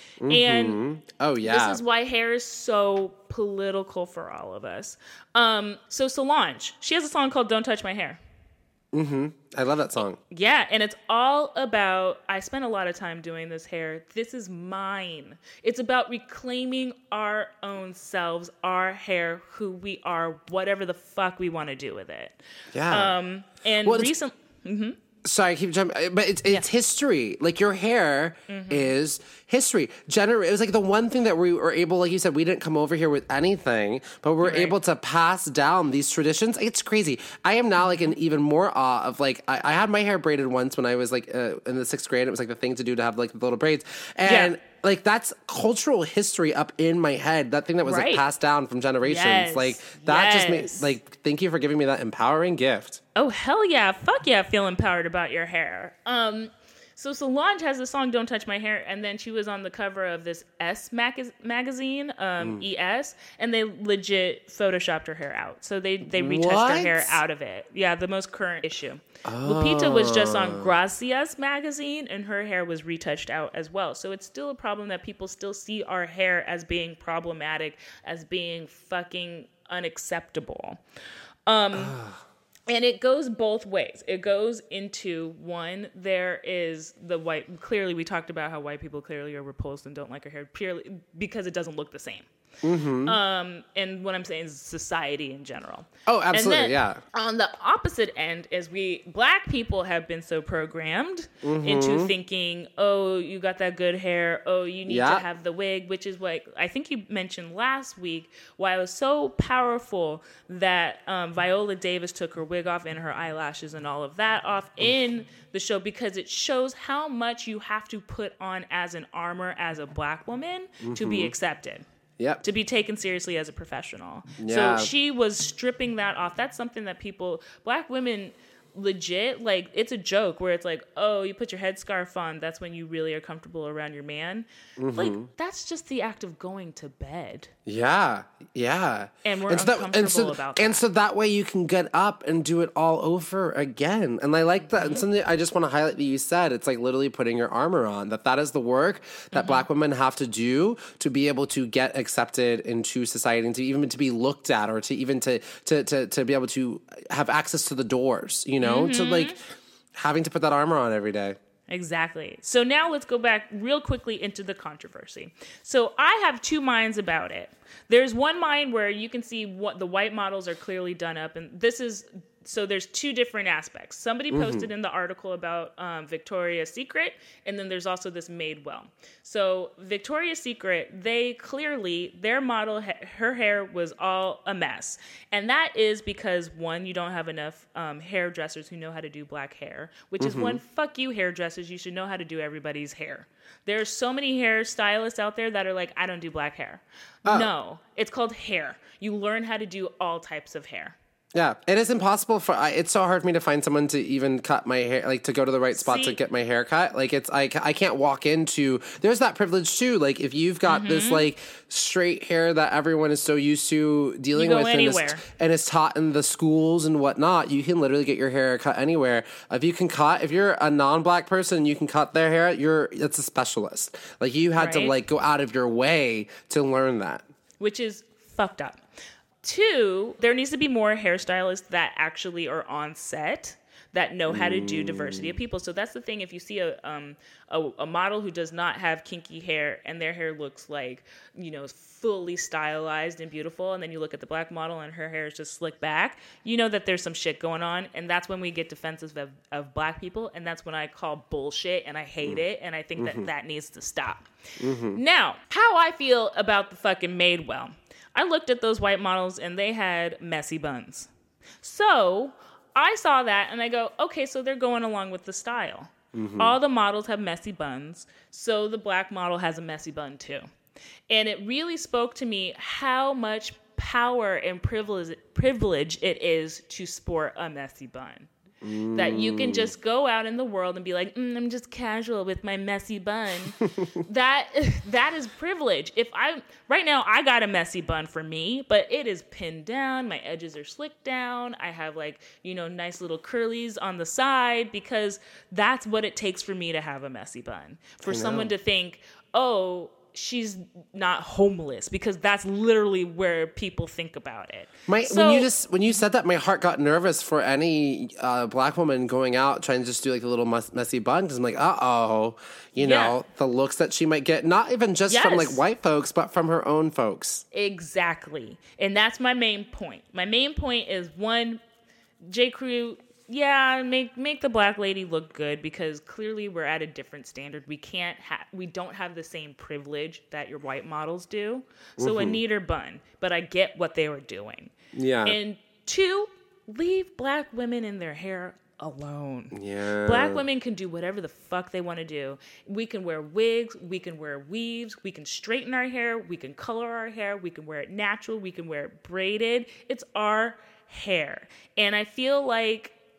B: And
A: oh yeah.
B: this is why hair is so political for all of us. Um, so Solange, she has a song called Don't Touch My Hair.
A: I love that song.
B: Yeah, and it's all about, I spent a lot of time doing this hair. This is mine. It's about reclaiming our own selves, our hair, who we are, whatever the fuck we want to do with it.
A: Yeah.
B: Um, and
A: Well, it's-
B: recently...
A: Sorry, I keep jumping, but it's it's history. Like your hair
B: Mm-hmm.
A: is history. Gener- it was like the one thing that we were able, like you said, we didn't come over here with anything, but we're
B: Right.
A: able to pass down these traditions. It's crazy. I am now like in even more awe of like I, I had my hair braided once when I was like uh, in the sixth grade. It was like the thing to do to have like the little braids, and
B: Yeah.
A: like that's cultural history up in my head. That thing that was
B: Right.
A: like passed down from generations.
B: Yes.
A: Like that just
B: Yes.
A: made like thank you for giving me that empowering gift.
B: Oh, hell yeah. Fuck yeah, feel empowered about your hair. Um, So Solange has the song "Don't Touch My Hair," and then she was on the cover of this S mag- magazine, um, mm. E S, and they legit photoshopped her hair out. So they they retouched
A: what?
B: her hair out of it. Yeah, the most current issue. Oh. Lupita was just on Gracias magazine, and her hair was retouched out as well. So it's still a problem that people still see our hair as being problematic, as being fucking unacceptable. Um, and it goes both ways. It goes into, one, there is the white, clearly we talked about how white people clearly are repulsed and don't like our hair purely because it doesn't look the same. Mm-hmm. Um, and what I'm saying is society in general.
A: Oh, absolutely,
B: and then,
A: yeah.
B: On the opposite end is we, black people have been so programmed mm-hmm. into thinking, oh, you got that good hair. Oh, you need yeah. to have the wig, which is what I think you mentioned last week, why it was so powerful that um, Viola Davis took her wig off and her eyelashes and all of that off in the show, because it shows how much you have to put on as an armor as a black woman mm-hmm. to be accepted.
A: Yep.
B: To be taken seriously as a professional.
A: Yeah.
B: So she was stripping that off. That's something that people, black women, legit, like, it's a joke where it's like, oh, you put your headscarf on, that's when you really are comfortable around your man. Mm-hmm. Like, that's just the act of going to bed.
A: Yeah, yeah.
B: And we're
A: and so
B: uncomfortable
A: that, and so,
B: about that.
A: And so that way you can get up and do it all over again. And I like that. Mm-hmm. And something I just want to highlight that you said, it's like literally putting your armor on, that that is the work that mm-hmm. black women have to do to be able to get accepted into society and to even to be looked at, or to even to, to, to, to be able to have access to the doors, you know, mm-hmm. to like having to put that armor on every day.
B: Exactly. So now let's go back real quickly into the controversy. So I have two minds about it. There's one mind where you can see what the white models are clearly done up. And this is, so there's two different aspects. Somebody posted mm-hmm. in the article about um, Victoria's Secret, and then there's also this Madewell. So Victoria's Secret, they clearly, their model, her hair was all a mess. And that is because, one, you don't have enough um, hairdressers who know how to do black hair, which mm-hmm. is one, fuck you hairdressers, you should know how to do everybody's hair. There's so many hairstylists out there that are like, I don't do black hair. Oh. No, it's called hair. You learn how to do all types of hair.
A: Yeah, it is impossible for, I, it's so hard for me to find someone to even cut my hair, like to go to the right spot See? to get my hair cut. Like it's, I, I can't walk into, there's that privilege too. Like if you've got mm-hmm. this like straight hair that everyone is so used to dealing with and is, and is taught in the schools and whatnot, you can literally get your hair cut anywhere. If you can cut, if you're a non-black person, you can cut their hair, you're, it's a specialist. Like you had right? to like go out of your way to learn that.
B: Which is fucked up. Two, there needs to be more hairstylists that actually are on set that know how to do diversity of people. So that's the thing. If you see a um a, a model who does not have kinky hair and their hair looks like, you know, fully stylized and beautiful, and then you look at the black model and her hair is just slicked back, you know that there's some shit going on. And that's when we get defensive of, of black people. And that's when I call bullshit and I hate mm. it. And I think mm-hmm. that that needs to stop. Mm-hmm. Now, how I feel about the fucking Madewell. I looked at those white models and they had messy buns. So I saw that and I go, okay, so they're going along with the style. Mm-hmm. All the models have messy buns, so the black model has a messy bun too. And it really spoke to me how much power and privilege, privilege it is to sport a messy bun. Mm. That you can just go out in the world and be like, mm, I'm just casual with my messy bun. that that is privilege. If I right now I got a messy bun for me, but it is pinned down. My edges are slicked down. I have like, you know, nice little curlies on the side because that's what it takes for me to have a messy bun. For someone to think, oh, she's not homeless, because that's literally where people think about it.
A: My,
B: so,
A: when you just when you said that, my heart got nervous for any uh, black woman going out trying to just do like a little mess, messy bun, because I'm like, uh oh, you know, yeah. the looks that she might get, not even just yes. from like white folks, but from her own folks.
B: Exactly, and that's my main point. My main point is one, J. Crew. Yeah, make make the black lady look good, because clearly we're at a different standard. We can't have, we don't have the same privilege that your white models do. So mm-hmm. a neater bun, but I get what they were doing.
A: Yeah.
B: And two, leave black women in their hair alone.
A: Yeah.
B: Black women can do whatever the fuck they want to do. We can wear wigs, we can wear weaves, we can straighten our hair, we can color our hair, we can wear it natural, we can wear it braided. It's our hair. And I feel like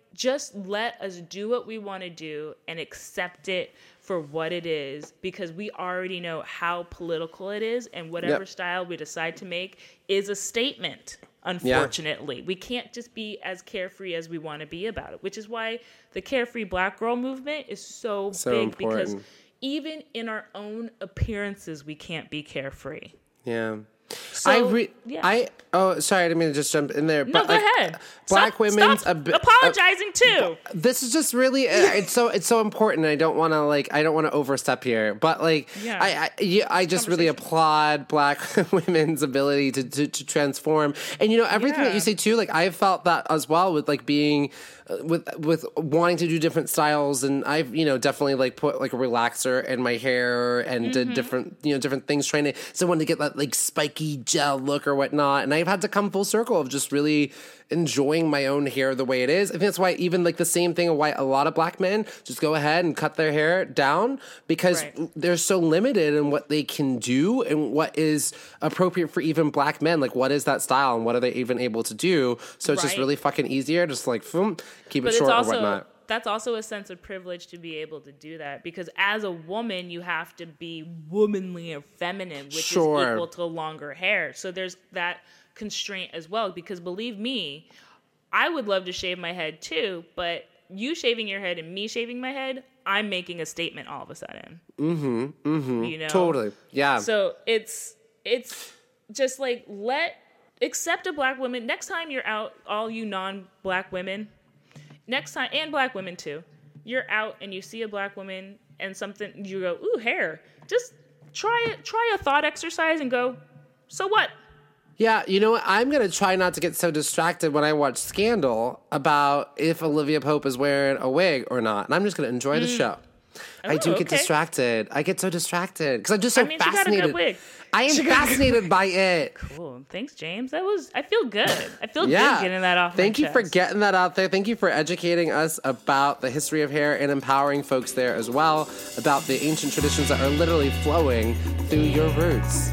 B: just let us do what we want to do and accept it for what it is, because we already know how political it is, and whatever yep. style we decide to make is a statement. Unfortunately, yeah. we can't just be as carefree as we want to be about it, which is why the carefree black girl movement is so,
A: so
B: big
A: important.
B: Because even in our own appearances, we can't be carefree.
A: Yeah.
B: So,
A: I re-
B: yeah.
A: I oh sorry I didn't mean to just jump in there.
B: No,
A: but
B: go
A: like,
B: ahead.
A: Black
B: stop,
A: women's
B: stop
A: a bit,
B: apologizing
A: uh,
B: too.
A: This is just really uh, it's so it's so important. I don't want to like I don't want to overstep here, but like
B: yeah.
A: I I, yeah, I just really applaud Black women's ability to, to to transform. And you know everything
B: yeah.
A: that you say too. Like I felt that as well with like being. with with wanting to do different styles, and I've you know definitely like put like a relaxer in my hair and mm-hmm. did different you know different things trying to so I wanted to get that like spiky gel look or whatnot, and I've had to come full circle of just really enjoying my own hair the way it is. I think that's why even like the same thing of why a lot of Black men just go ahead and cut their hair down, because
B: right.
A: they're so limited in what they can do and what is appropriate for even Black men. Like what is that style and what are they even able to do? So it's right. just really fucking easier, just like boom, keep
B: but
A: it short
B: also,
A: or whatnot.
B: That's also a sense of privilege to be able to do that, because as a woman, you have to be womanly or feminine, which
A: sure.
B: is equal to longer hair. So there's that constraint as well, because believe me, I would love to shave my head too, but you shaving your head and me shaving my head, I'm making a statement all of a sudden.
A: Mm-hmm. Mm-hmm.
B: You know?
A: Totally. Yeah.
B: So it's it's just like let accept a Black woman. Next time you're out, all you non-Black women, next time, and Black women too, you're out and you see a Black woman and something, you go, ooh, hair. Just try it, try a thought exercise and go, so what?
A: Yeah, you know what? I'm going to try not to get so distracted when I watch Scandal about if Olivia Pope is wearing a wig or not. And I'm just going to enjoy mm. the show. Oh, I do get
B: okay.
A: distracted. I get so distracted because I'm just so
B: I mean,
A: fascinated.
B: She got a good wig.
A: I am fascinated by it.
B: Cool. Thanks, James. That was, I feel good. I feel
A: yeah.
B: good getting that off
A: Thank
B: my
A: you
B: chest.
A: for getting that out there. Thank you for educating us about the history of hair and empowering folks there as well about the ancient traditions that are literally flowing through your roots.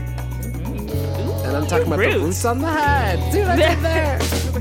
A: And I'm talking about
B: roots.
A: the roots on the head. Dude, I did there.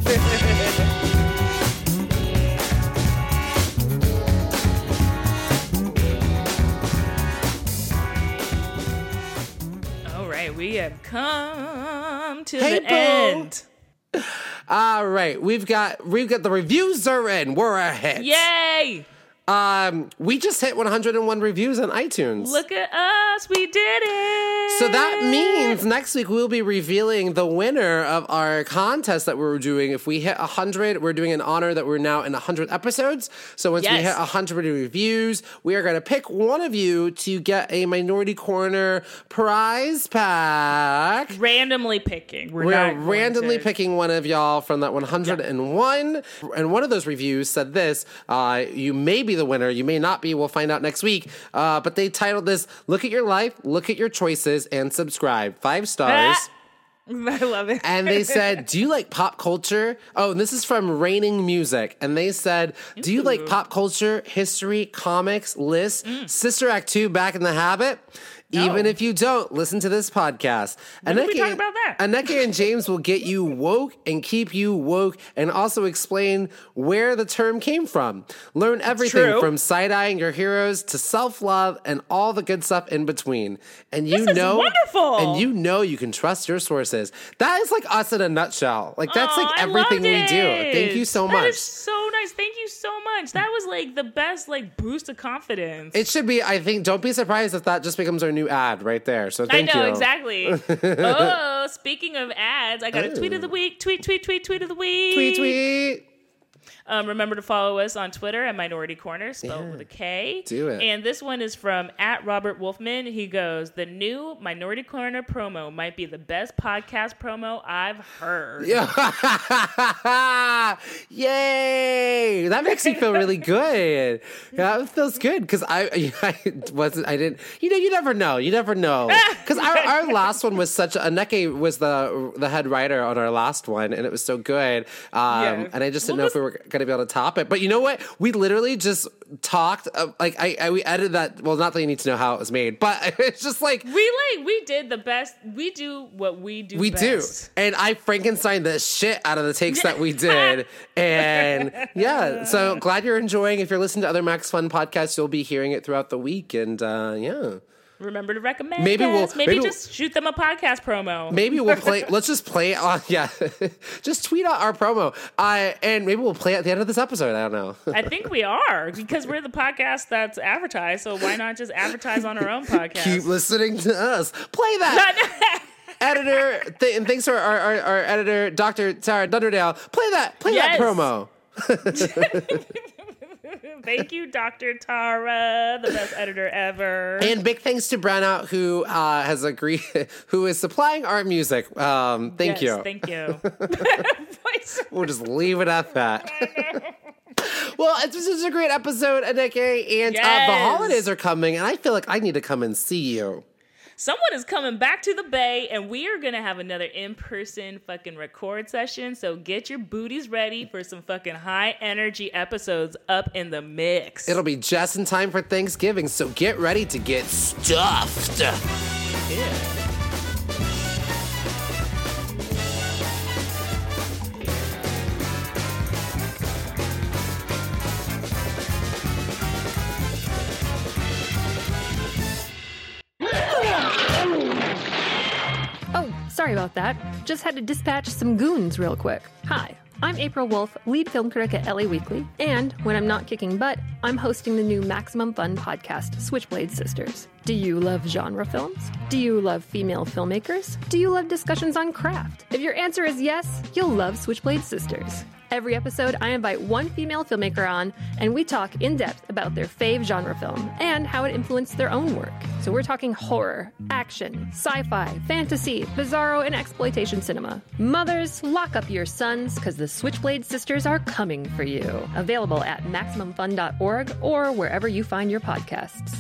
B: All right, we have come to
A: hey,
B: the
A: boo.
B: end.
A: All right, we've got we've got the reviews are in. We're ahead.
B: Yay!
A: Um, we just hit one hundred one reviews on iTunes.
B: Look at us, we did it!
A: So that means next week we'll be revealing the winner of our contest that we were doing. If we hit one hundred, we're doing an honor that we're now in one hundred episodes. So once
B: yes.
A: we hit one hundred reviews, we are going to pick one of you to get a Minority Corner prize pack.
B: Randomly picking. We're,
A: we're
B: not
A: randomly
B: to...
A: picking one of y'all from that one hundred one. Yeah. And one of those reviews said this, uh, you may be the winner, you may not be, we'll find out next week. Uh, but they titled this, Look at Your Life, Look at Your Choices, and Subscribe. Five stars.
B: I love it.
A: And they said, do you like pop culture? Oh, and this is from Raining Music. And they said, do you Ooh. like pop culture, history, comics, lists, mm. Sister Act two, Back in the Habit? No. Even if you don't, listen to this podcast.
B: When did we talk about that?
A: Aneke and James will get you woke and keep you woke and also explain where the term came from. Learn everything
B: True.
A: from side-eyeing your heroes to self-love and all the good stuff in between. And you
B: this is
A: know,
B: wonderful.
A: And you know you can trust your sources. That is like us in a nutshell. Like that's
B: oh,
A: like everything we do. Thank you so
B: that
A: much.
B: That is so nice. Thank you so much. That was like the best like boost of confidence.
A: It should be. I think. Don't be surprised if that just becomes our new ad right there. So thank
B: I know
A: you.
B: exactly. Oh, speaking of ads, I got a tweet of the week. Tweet, tweet, tweet, tweet of the week.
A: Tweet, tweet.
B: Um, remember to follow us on Twitter at Minority Corner, spelled
A: yeah.
B: with a K.
A: Do it.
B: And this one is from at Robert Wolfman. He goes, the new Minority Corner promo might be the best podcast promo I've heard.
A: Yeah. Yay! That makes me feel really good. Yeah, it feels good because I, I wasn't. I didn't. You know, you never know. You never know. Because our, our last one was such. Aneke was the the head writer on our last one, and it was so good. Um,
B: yeah.
A: And I just didn't
B: well,
A: know if we were going to be able to top it. But you know what? We literally just talked. Uh, like I, I, we edited that. Well, not that you need to know how it was made, but it's just like
B: we like we did the best. We do what we do.
A: We
B: best.
A: do, and I Frankenstein the shit out of the takes that we did, and yeah, Uh, so glad you're enjoying. If you're listening to other Max Fun podcasts, you'll be hearing it throughout the week. And uh, yeah.
B: Remember to recommend
A: maybe
B: us.
A: We'll,
B: maybe,
A: maybe
B: just we'll, shoot them a podcast promo.
A: Maybe we'll play. Let's just play it on. Yeah. Just tweet out our promo. Uh, and maybe we'll play it at the end of this episode. I don't know.
B: I think we are, because we're the podcast that's advertised. So why not just advertise on our own podcast?
A: Keep listening to us. Play that. Editor, th- and thanks to our, our, our editor, Doctor Tara Dunderdale. Play that. Play
B: yes.
A: that promo.
B: Thank you, Doctor Tara, the best editor ever.
A: And big thanks to Brownout, who uh, has agreed, who is supplying our music. Um, thank
B: yes,
A: you.
B: Thank you.
A: We'll just leave it at that. Well, it's this is a great episode, Aneke, and
B: yes.
A: uh, the holidays are coming, and I feel like I need to come and see you.
B: Someone is coming back to the Bay, and we are going to have another in-person fucking record session. So get your booties ready for some fucking high-energy episodes up in the mix.
A: It'll be just in time for Thanksgiving, so get ready to get stuffed.
B: Yeah.
C: Sorry about that. Just had to dispatch some goons real quick. Hi, I'm April Wolf, lead film critic at L A Weekly, and when I'm not kicking butt, I'm hosting the new Maximum Fun podcast, Switchblade Sisters. Do you love genre films? Do you love female filmmakers? Do you love discussions on craft? If your answer is yes, you'll love Switchblade Sisters. Every episode, I invite one female filmmaker on, and we talk in depth about their fave genre film and how it influenced their own work. So we're talking horror, action, sci-fi, fantasy, bizarro, and exploitation cinema. Mothers, lock up your sons, because the Switchblade Sisters are coming for you. Available at maximum fun dot org or wherever you find your podcasts.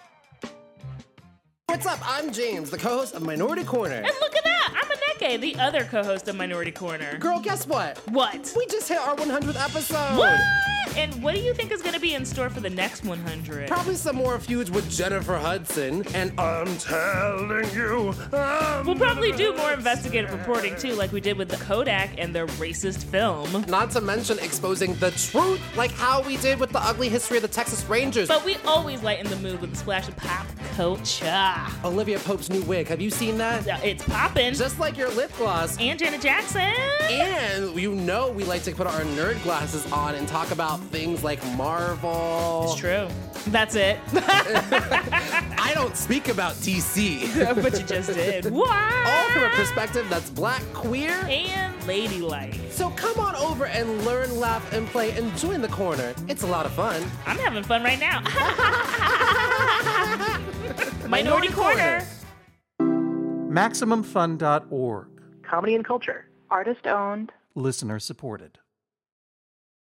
A: What's up? I'm James, the co-host of Minority Corner.
B: And look at that! I'm Aneke, the other co-host of Minority Corner.
A: Girl, guess what?
B: What?
A: We just hit our one hundredth episode.
B: What? And what do you think is going to be in store for the next one hundred?
A: Probably some more feuds with Jennifer Hudson. And I'm telling you, I'm
B: we'll probably do more investigative reporting too, like we did with the Kodak and their racist film.
A: Not to mention exposing the truth, like how we did with the ugly history of the Texas Rangers.
B: But we always lighten the mood with a splash of pop culture.
A: Olivia Pope's new wig, have you seen that?
B: It's poppin'.
A: Just like your lip gloss.
B: And Janet Jackson.
A: And you know we like to put our nerd glasses on and talk about things like Marvel.
B: It's true. That's it.
A: I don't speak about D C.
B: But you just did. What?
A: All from a perspective that's black, queer,
B: and ladylike.
A: So come on over and learn, laugh, and play and join the corner. It's a lot of fun.
B: I'm having fun right now. Minority Corner.
D: maximum fun dot org.
E: Comedy and culture. Artist owned.
D: Listener supported.